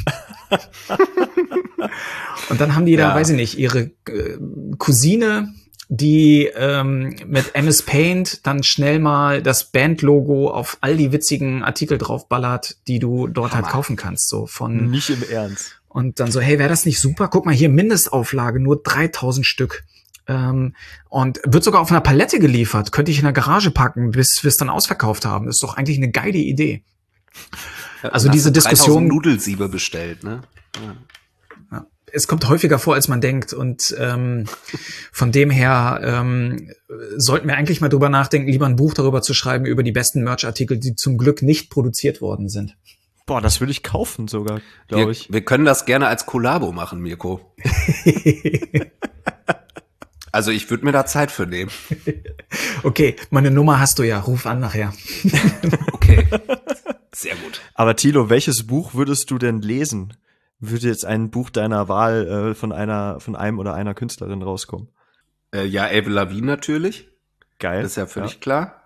Und dann haben die da, weiß ich nicht, ihre Cousine, die mit MS Paint dann schnell mal das Bandlogo auf all die witzigen Artikel draufballert, die du dort halt kaufen kannst. So von nicht im Ernst. Und dann so, hey, wäre das nicht super? Guck mal, hier Mindestauflage, nur 3000 Stück. Und wird sogar auf einer Palette geliefert. Könnte ich in der Garage packen, bis wir es dann ausverkauft haben. Das ist doch eigentlich eine geile Idee. Also diese Diskussion. Nudelsiebe bestellt, ne? Ja. Es kommt häufiger vor, als man denkt. Und von dem her sollten wir eigentlich mal drüber nachdenken, lieber ein Buch darüber zu schreiben, über die besten Merch-Artikel, die zum Glück nicht produziert worden sind. Boah, das würde ich kaufen sogar, glaube ich. Wir können das gerne als Kollabo machen, Mirko. Also ich würde mir da Zeit für nehmen. Okay, meine Nummer hast du ja. Ruf an nachher. Okay, sehr gut. Aber Thilo, welches Buch würdest du denn lesen? Würde jetzt ein Buch deiner Wahl von einem oder einer Künstlerin rauskommen? Ja, Avril Lavigne natürlich. Geil. Das ist ja völlig klar.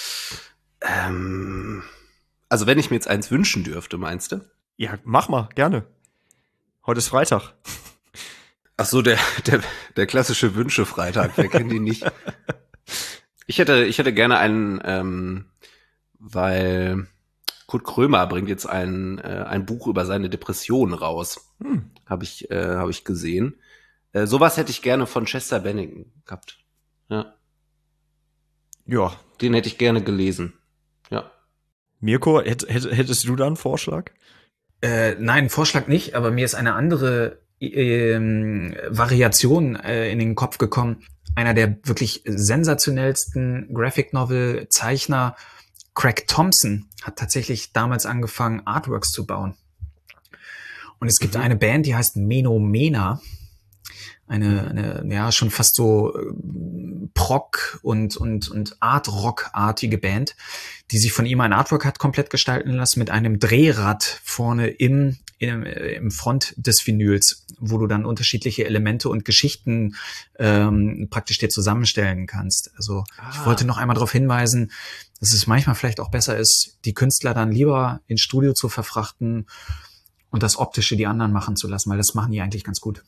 Also wenn ich mir jetzt eins wünschen dürfte, meinst du? Ja, mach mal, gerne. Heute ist Freitag. Ach so, der klassische Wünsche-Freitag, wer kennt ihn nicht? Ich hätte gerne einen, weil Kurt Krömer bringt jetzt ein Buch über seine Depression raus. Hab ich gesehen. Sowas hätte ich gerne von Chester Bennington gehabt. Ja. Ja. Den hätte ich gerne gelesen. Ja. Mirko, hättest du da einen Vorschlag? Nein, Vorschlag nicht, aber mir ist eine andere Variation in den Kopf gekommen. Einer der wirklich sensationellsten Graphic Novel Zeichner, Craig Thompson, hat tatsächlich damals angefangen, Artworks zu bauen. Und es gibt eine Band, die heißt Menomena. Eine ja, schon fast so Prog und Art-Rock-artige Band, die sich von ihm ein Artwork hat komplett gestalten lassen mit einem Drehrad vorne im Front des Vinyls, wo du dann unterschiedliche Elemente und Geschichten praktisch dir zusammenstellen kannst. Also ich wollte noch einmal darauf hinweisen, dass es manchmal vielleicht auch besser ist, die Künstler dann lieber ins Studio zu verfrachten und das Optische die anderen machen zu lassen, weil das machen die eigentlich ganz gut.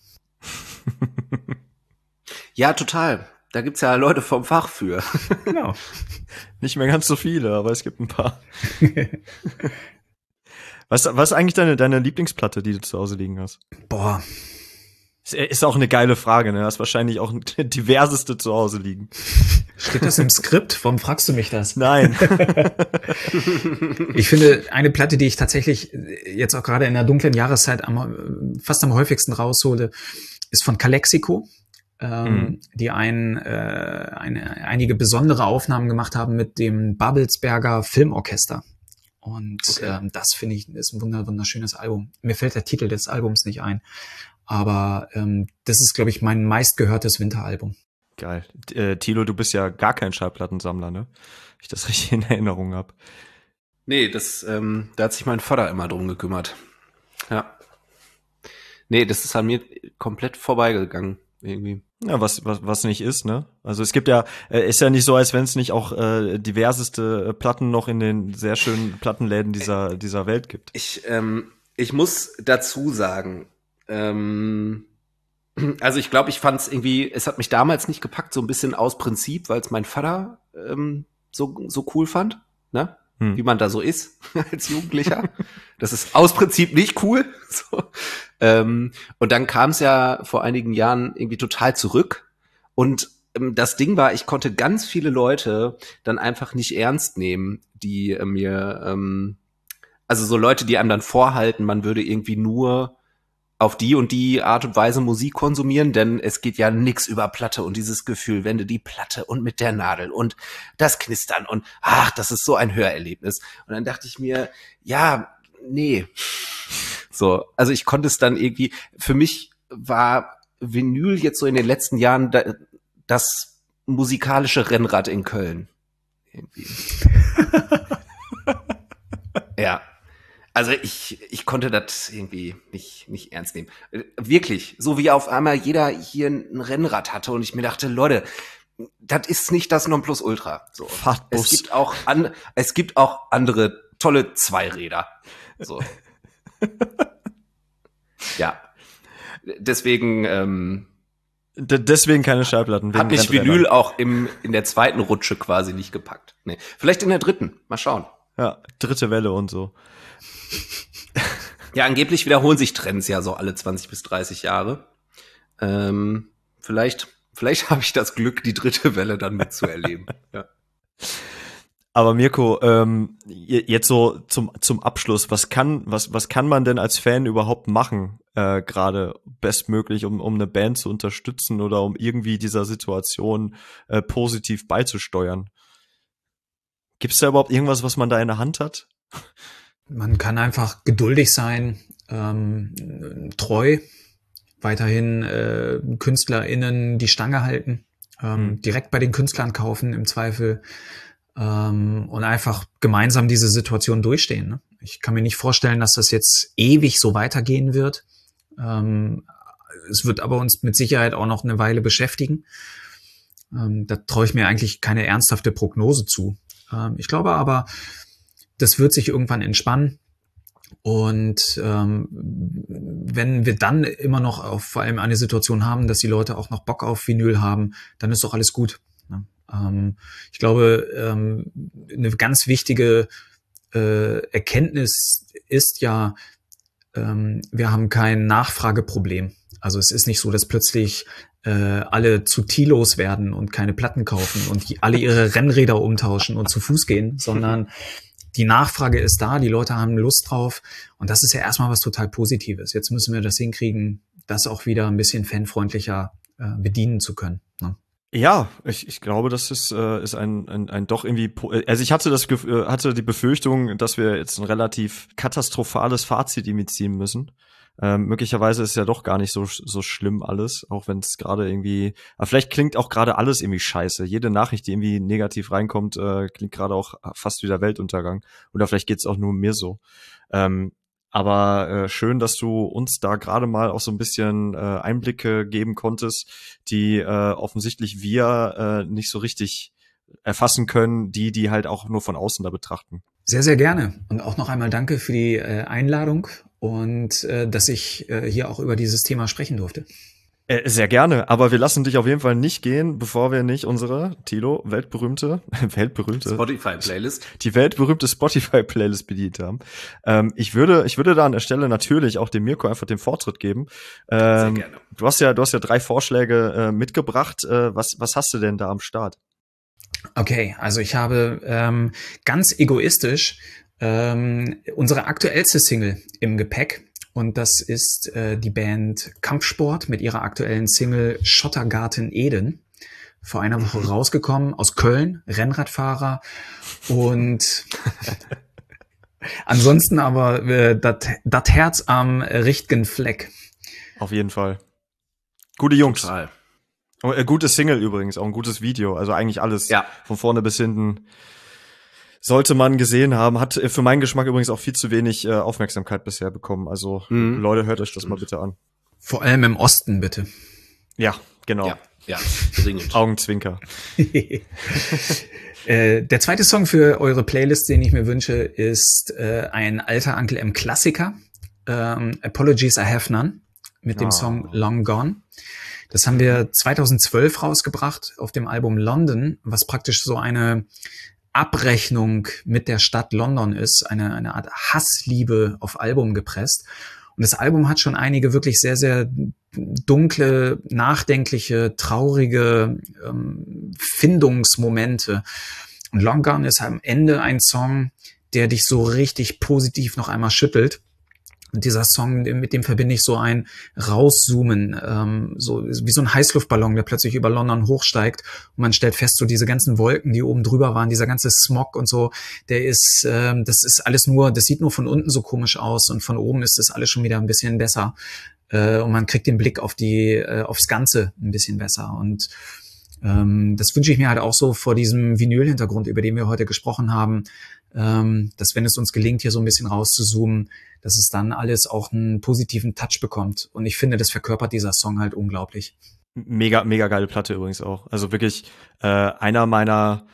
Ja, total. Da gibt's ja Leute vom Fach für. Genau. Nicht mehr ganz so viele, aber es gibt ein paar. Was ist eigentlich deine Lieblingsplatte, die du zu Hause liegen hast? Boah. Ist auch eine geile Frage, ne? Hast wahrscheinlich auch diverseste zu Hause liegen. Steht das im Skript? Warum fragst du mich das? Nein. Ich finde, eine Platte, die ich tatsächlich jetzt auch gerade in der dunklen Jahreszeit fast am häufigsten raushole, ist von Calexico, die einige besondere Aufnahmen gemacht haben mit dem Babelsberger Filmorchester. Und das finde ich ist ein wunderschönes Album. Mir fällt der Titel des Albums nicht ein. Aber das ist, glaube ich, mein meistgehörtes Winteralbum. Geil. Thilo, du bist ja gar kein Schallplattensammler, ne? Wenn ich das richtig in Erinnerung habe. Nee, da hat sich mein Vater immer drum gekümmert. Ja. Nee, das ist an mir komplett vorbeigegangen, irgendwie. Ja, was nicht ist, ne? Also es gibt ja, ist ja nicht so, als wenn es nicht auch diverseste Platten noch in den sehr schönen Plattenläden dieser Welt gibt. Ich muss dazu sagen, also ich glaube, ich fand es irgendwie, es hat mich damals nicht gepackt, so ein bisschen aus Prinzip, weil es mein Vater so cool fand, ne? Wie man da so ist als Jugendlicher. Das ist aus Prinzip nicht cool. So. Und dann kam es ja vor einigen Jahren irgendwie total zurück. Und das Ding war, ich konnte ganz viele Leute dann einfach nicht ernst nehmen, die mir, also so Leute, die einem dann vorhalten, man würde irgendwie nur auf die und die Art und Weise Musik konsumieren, denn es geht ja nix über Platte und dieses Gefühl, wenn du die Platte und mit der Nadel und das Knistern und ach, das ist so ein Hörerlebnis. Und dann dachte ich mir, ja, nee. So, also ich konnte es dann irgendwie, für mich war Vinyl jetzt so in den letzten Jahren das musikalische Rennrad in Köln. Irgendwie. Ja. Also ich konnte das irgendwie nicht ernst nehmen. Wirklich, so wie auf einmal jeder hier ein Rennrad hatte und ich mir dachte, Leute, das ist nicht das Nonplusultra. So. Fahrtbus. Es gibt auch andere tolle Zweiräder. So. Ja. Deswegen deswegen keine Schallplatten. hat mich Vinyl auch in der zweiten Rutsche quasi nicht gepackt. Nee. Vielleicht in der dritten. Mal schauen. Ja, dritte Welle und so. Ja, angeblich wiederholen sich Trends ja so alle 20 bis 30 Jahre. Vielleicht habe ich das Glück, die dritte Welle dann mitzuerleben. Ja. Aber Mirko, jetzt so zum Abschluss, was kann man denn als Fan überhaupt machen, gerade bestmöglich, um eine Band zu unterstützen oder um irgendwie dieser Situation positiv beizusteuern? Gibt's da überhaupt irgendwas, was man da in der Hand hat? Man kann einfach geduldig sein, treu, weiterhin KünstlerInnen die Stange halten, direkt bei den Künstlern kaufen im Zweifel und einfach gemeinsam diese Situation durchstehen. Ne? Ich kann mir nicht vorstellen, dass das jetzt ewig so weitergehen wird. Es wird aber uns mit Sicherheit auch noch eine Weile beschäftigen. Da traue ich mir eigentlich keine ernsthafte Prognose zu. Ich glaube aber, das wird sich irgendwann entspannen. Und wenn wir dann immer noch vor allem eine Situation haben, dass die Leute auch noch Bock auf Vinyl haben, dann ist doch alles gut. Ne? Ich glaube, eine ganz wichtige Erkenntnis ist ja, wir haben kein Nachfrageproblem. Also es ist nicht so, dass plötzlich alle zu Tilos werden und keine Platten kaufen und alle ihre Rennräder umtauschen und zu Fuß gehen, sondern die Nachfrage ist da, die Leute haben Lust drauf und das ist ja erstmal was total Positives. Jetzt müssen wir das hinkriegen, das auch wieder ein bisschen fanfreundlicher bedienen zu können. Ne? Ja, ich glaube, das ist ein doch irgendwie, also ich hatte die Befürchtung, dass wir jetzt ein relativ katastrophales Fazit irgendwie ziehen müssen. Möglicherweise ist ja doch gar nicht so schlimm alles, auch wenn es gerade irgendwie, aber vielleicht klingt auch gerade alles irgendwie scheiße. Jede Nachricht, die irgendwie negativ reinkommt, klingt gerade auch fast wie der Weltuntergang. Oder vielleicht geht's auch nur mir so. Aber schön, dass du uns da gerade mal auch so ein bisschen Einblicke geben konntest, die offensichtlich wir nicht so richtig erfassen können, die halt auch nur von außen da betrachten. Sehr, sehr gerne. Und auch noch einmal danke für die Einladung und dass ich hier auch über dieses Thema sprechen durfte. Sehr gerne, aber wir lassen dich auf jeden Fall nicht gehen, bevor wir nicht unsere, Tilo, weltberühmte Spotify-Playlist. Die weltberühmte Spotify-Playlist bedient haben. Ich würde da an der Stelle natürlich auch dem Mirko einfach den Vortritt geben. Sehr gerne. Du hast ja 3 Vorschläge mitgebracht. Was hast du denn da am Start? Okay, also ich habe ganz egoistisch unsere aktuellste Single im Gepäck. Und das ist die Band Kampfsport mit ihrer aktuellen Single Schottergarten Eden. Vor einer Woche rausgekommen, aus Köln, Rennradfahrer. Und ansonsten aber das Herz am richtigen Fleck. Auf jeden Fall. Gute Jungs. Total. Gute Single übrigens, auch ein gutes Video. Also eigentlich alles von vorne bis hinten. Sollte man gesehen haben, hat für meinen Geschmack übrigens auch viel zu wenig Aufmerksamkeit bisher bekommen. Also Leute, hört euch das mal bitte an. Vor allem im Osten, bitte. Ja, genau. Ja, dringend. Augenzwinker. Der zweite Song für eure Playlist, den ich mir wünsche, ist ein alter Uncle M Klassiker. Apologies I Have None mit dem Song Long Gone. Das haben wir 2012 rausgebracht auf dem Album London, was praktisch so eine Abrechnung mit der Stadt London ist, eine Art Hassliebe auf Album gepresst. Und das Album hat schon einige wirklich sehr, sehr dunkle, nachdenkliche, traurige Findungsmomente. Und Long Gone ist am Ende ein Song, der dich so richtig positiv noch einmal schüttelt. Und dieser Song, mit dem verbinde ich so ein Rauszoomen, so wie so ein Heißluftballon, der plötzlich über London hochsteigt und man stellt fest, so diese ganzen Wolken, die oben drüber waren, dieser ganze Smog und so, das ist alles nur, das sieht nur von unten so komisch aus und von oben ist das alles schon wieder ein bisschen besser und man kriegt den Blick auf aufs Ganze ein bisschen besser und das wünsche ich mir halt auch so vor diesem Vinyl-Hintergrund, über den wir heute gesprochen haben, dass wenn es uns gelingt, hier so ein bisschen rauszuzoomen, dass es dann alles auch einen positiven Touch bekommt. Und ich finde, das verkörpert dieser Song halt unglaublich. Mega, mega geile Platte übrigens auch. Also wirklich einer meiner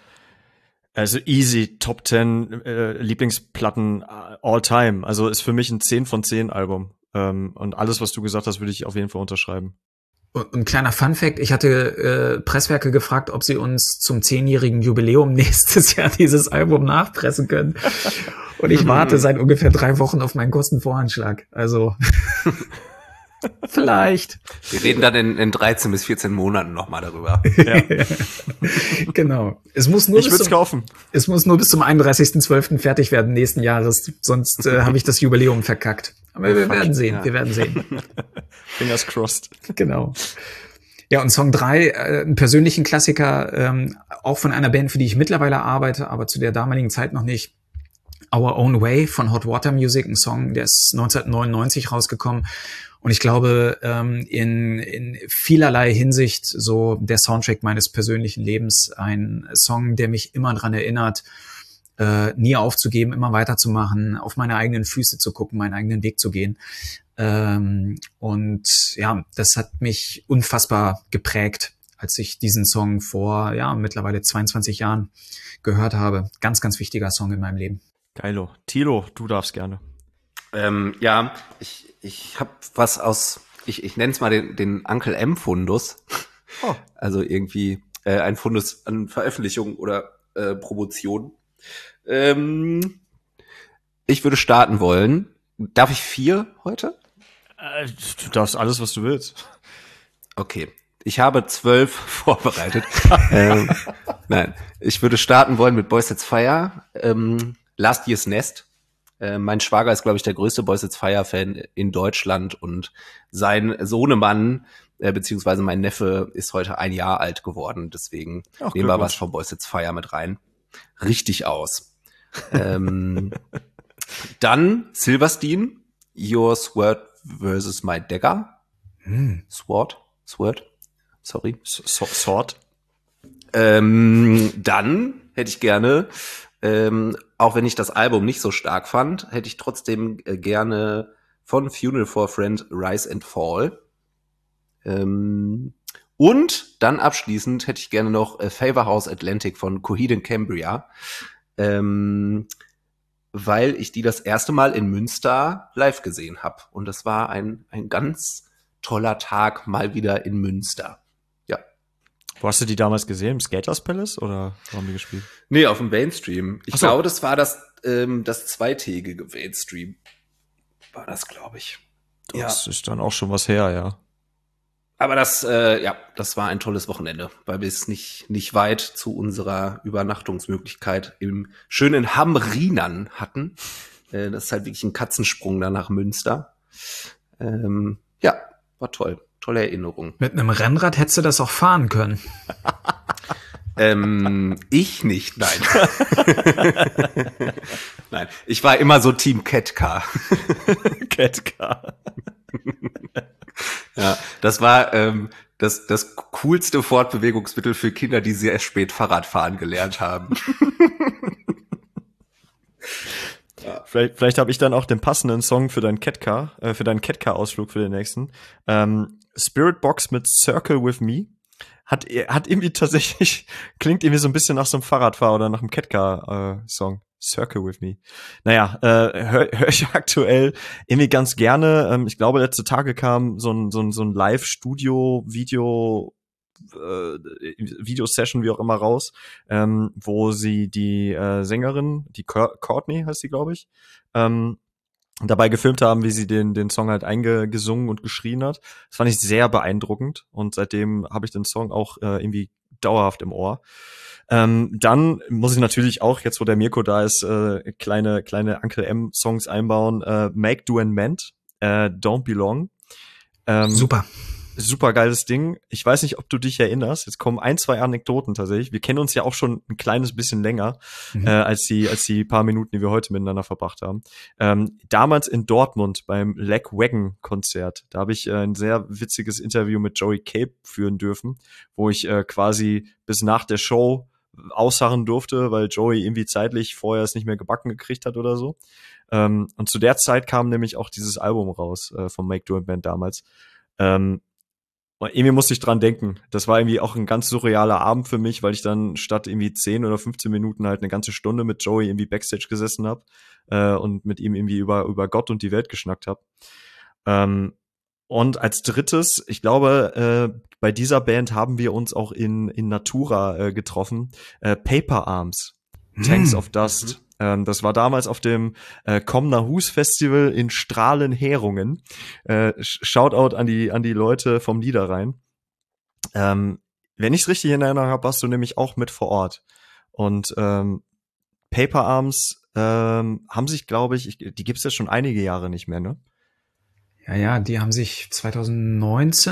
easy Top 10 Lieblingsplatten all time. Also ist für mich ein 10 von 10 Album. Und alles, was du gesagt hast, würde ich auf jeden Fall unterschreiben. Und ein kleiner Funfact, ich hatte Presswerke gefragt, ob sie uns zum 10-jährigen Jubiläum nächstes Jahr dieses Album nachpressen können. Und ich warte seit ungefähr 3 Wochen auf meinen Kostenvoranschlag. Also vielleicht. Wir reden dann in 13 bis 14 Monaten nochmal darüber. Ja. Genau. Ich würde es kaufen. Es muss nur bis zum 31.12. fertig werden nächsten Jahres, sonst habe ich das Jubiläum verkackt. Aber wir werden sehen, wir werden sehen. Fingers crossed. Genau. Ja, und Song 3, einen persönlichen Klassiker, auch von einer Band, für die ich mittlerweile arbeite, aber zu der damaligen Zeit noch nicht. Our Own Way von Hot Water Music, ein Song, der ist 1999 rausgekommen. Und ich glaube, in vielerlei Hinsicht so der Soundtrack meines persönlichen Lebens, ein Song, der mich immer dran erinnert, nie aufzugeben, immer weiterzumachen, auf meine eigenen Füße zu gucken, meinen eigenen Weg zu gehen. Und ja, das hat mich unfassbar geprägt als ich diesen Song vor, mittlerweile 22 Jahren gehört habe. Ganz, ganz wichtiger Song in meinem Leben. Geilo. Tilo, du darfst gerne. Ja, ich habe was aus, ich nenne es mal den Uncle M-Fundus. Oh. Also irgendwie ein Fundus an Veröffentlichung oder Promotion. Ich würde starten wollen. Darf ich 4 heute? Du darfst alles, was du willst. Okay. Ich habe 12 vorbereitet. Nein, ich würde starten wollen mit Boys It's Fire. Last Year's Nest. Mein Schwager ist, glaube ich, der größte Boys It's Fire-Fan in Deutschland und sein Sohnemann, beziehungsweise mein Neffe, ist heute 1 Jahr alt geworden. Deswegen nehmen wir was von Boys It's Fire mit rein. Richtig aus. Dann Silverstein, Your Sword versus My Dagger. Sword, sorry. Sword. Dann hätte ich gerne, auch wenn ich das Album nicht so stark fand, hätte ich trotzdem gerne von Funeral for a Friend Rise and Fall. Und dann abschließend hätte ich gerne noch Favor House Atlantic von Coheed and Cambria, weil ich die das erste Mal in Münster live gesehen habe. Und das war ein ganz toller Tag mal wieder in Münster. Ja. Wo hast du die damals gesehen? Im Skaters Palace oder wo haben die gespielt? Nee, auf dem Mainstream. Ich Ach so. glaube, das war das zweitägige Mainstream. War das, glaube ich. Das ist dann auch schon was her, ja. Aber das war ein tolles Wochenende, weil wir es nicht weit zu unserer Übernachtungsmöglichkeit im schönen Hamrinern hatten. Das ist halt wirklich ein Katzensprung da nach Münster. War toll. Tolle Erinnerung. Mit einem Rennrad hättest du das auch fahren können. Ich nicht, nein. Nein, ich war immer so Team Catcar. Catcar. Ja, das war das coolste Fortbewegungsmittel für Kinder, die sehr spät Fahrradfahren gelernt haben. Vielleicht habe ich dann auch den passenden Song für deinen Catcar-Ausflug für den nächsten. Spirit Box mit Circle With Me hat irgendwie tatsächlich, klingt irgendwie so ein bisschen nach so einem Fahrradfahrer oder nach einem Catcar-Song. Circle With Me. Naja, hör ich aktuell irgendwie ganz gerne. Ich glaube, letzte Tage kam so ein Live-Studio-Video-Session, wie auch immer, raus, wo sie die Sängerin, die Courtney heißt sie, glaube ich, dabei gefilmt haben, wie sie den Song halt eingesungen und geschrien hat. Das fand ich sehr beeindruckend und seitdem habe ich den Song auch irgendwie dauerhaft im Ohr. Dann muss ich natürlich auch, jetzt wo der Mirko da ist, kleine Uncle M-Songs einbauen. Make, Do and Mend, Don't Belong. Super geiles Ding. Ich weiß nicht, ob du dich erinnerst. Jetzt kommen 1, 2 Anekdoten tatsächlich. Wir kennen uns ja auch schon ein kleines bisschen länger, als die paar Minuten, die wir heute miteinander verbracht haben. Damals in Dortmund beim Lagwagon-Konzert, da habe ich ein sehr witziges Interview mit Joey Cape führen dürfen, wo ich quasi bis nach der Show ausharren durfte, weil Joey irgendwie zeitlich vorher es nicht mehr gebacken gekriegt hat oder so. Und zu der Zeit kam nämlich auch dieses Album raus von Make, Do and Mend damals. Irgendwie musste ich dran denken. Das war irgendwie auch ein ganz surrealer Abend für mich, weil ich dann statt irgendwie 10 oder 15 Minuten halt eine ganze Stunde mit Joey irgendwie Backstage gesessen habe und mit ihm irgendwie über Gott und die Welt geschnackt habe. Und als drittes, ich glaube, bei dieser Band haben wir uns auch in Natura getroffen. Paper Arms, Tanks of Dust. Das war damals auf dem Komner Hus Festival in Strahlen-Herungen. Shoutout an die Leute vom Niederrhein. Wenn ich es richtig in Erinnerung habe, warst du nämlich auch mit vor Ort. Und Paper Arms haben sich, glaube ich, die gibt's ja schon einige Jahre nicht mehr, ne? Ja, die haben sich 17,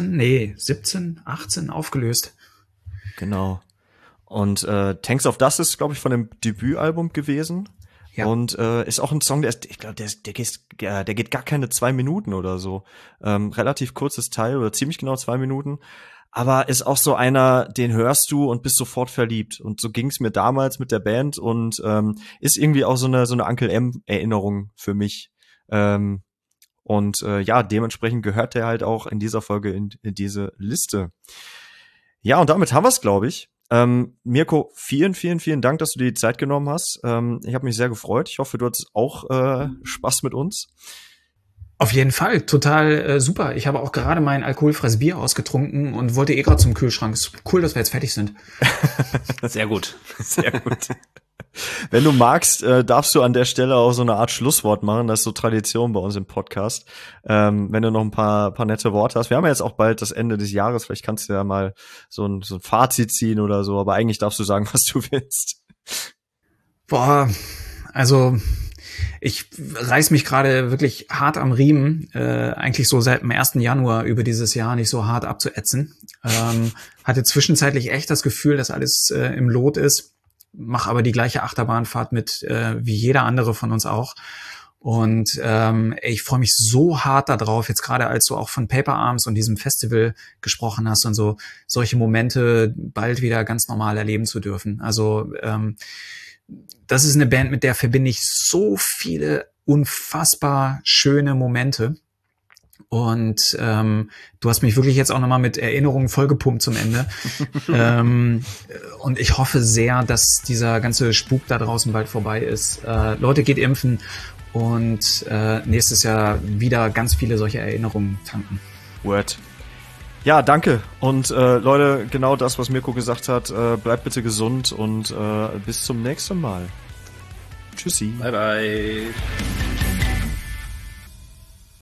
18 aufgelöst. Genau. Und Tanks of Dust ist, glaube ich, von dem Debütalbum gewesen. Ja. Und ist auch ein Song, der geht gar keine 2 Minuten oder so. Relativ kurzes Teil oder ziemlich genau 2 Minuten. Aber ist auch so einer, den hörst du und bist sofort verliebt. Und so ging's mir damals mit der Band und ist irgendwie auch so eine Uncle M-Erinnerung für mich. Dementsprechend gehört der halt auch in dieser Folge in diese Liste. Ja, und damit haben wir es, glaube ich. Mirko, vielen, vielen, vielen Dank, dass du dir die Zeit genommen hast. Ich habe mich sehr gefreut. Ich hoffe, du hattest auch Spaß mit uns. Auf jeden Fall, total super. Ich habe auch gerade mein alkoholfreies Bier ausgetrunken und wollte gerade zum Kühlschrank. Ist cool, dass wir jetzt fertig sind. Sehr gut. Sehr gut. Wenn du magst, darfst du an der Stelle auch so eine Art Schlusswort machen. Das ist so Tradition bei uns im Podcast. Wenn du noch ein paar nette Worte hast. Wir haben ja jetzt auch bald das Ende des Jahres. Vielleicht kannst du ja mal so ein Fazit ziehen oder so. Aber eigentlich darfst du sagen, was du willst. Boah, also ich reiß mich gerade wirklich hart am Riemen, eigentlich so seit dem 1. Januar über dieses Jahr nicht so hart abzuätzen. Hatte zwischenzeitlich echt das Gefühl, dass alles im Lot ist. Mach aber die gleiche Achterbahnfahrt mit wie jeder andere von uns auch. Und ich freue mich so hart darauf, jetzt gerade als du auch von Paper Arms und diesem Festival gesprochen hast und so solche Momente bald wieder ganz normal erleben zu dürfen. Also das ist eine Band, mit der verbinde ich so viele unfassbar schöne Momente. Und du hast mich wirklich jetzt auch nochmal mit Erinnerungen vollgepumpt zum Ende. Und ich hoffe sehr, dass dieser ganze Spuk da draußen bald vorbei ist. Leute, geht impfen und nächstes Jahr wieder ganz viele solche Erinnerungen tanken. Word. Ja, danke. Und Leute, genau das, was Mirko gesagt hat, bleibt bitte gesund und bis zum nächsten Mal. Tschüssi. Bye, bye.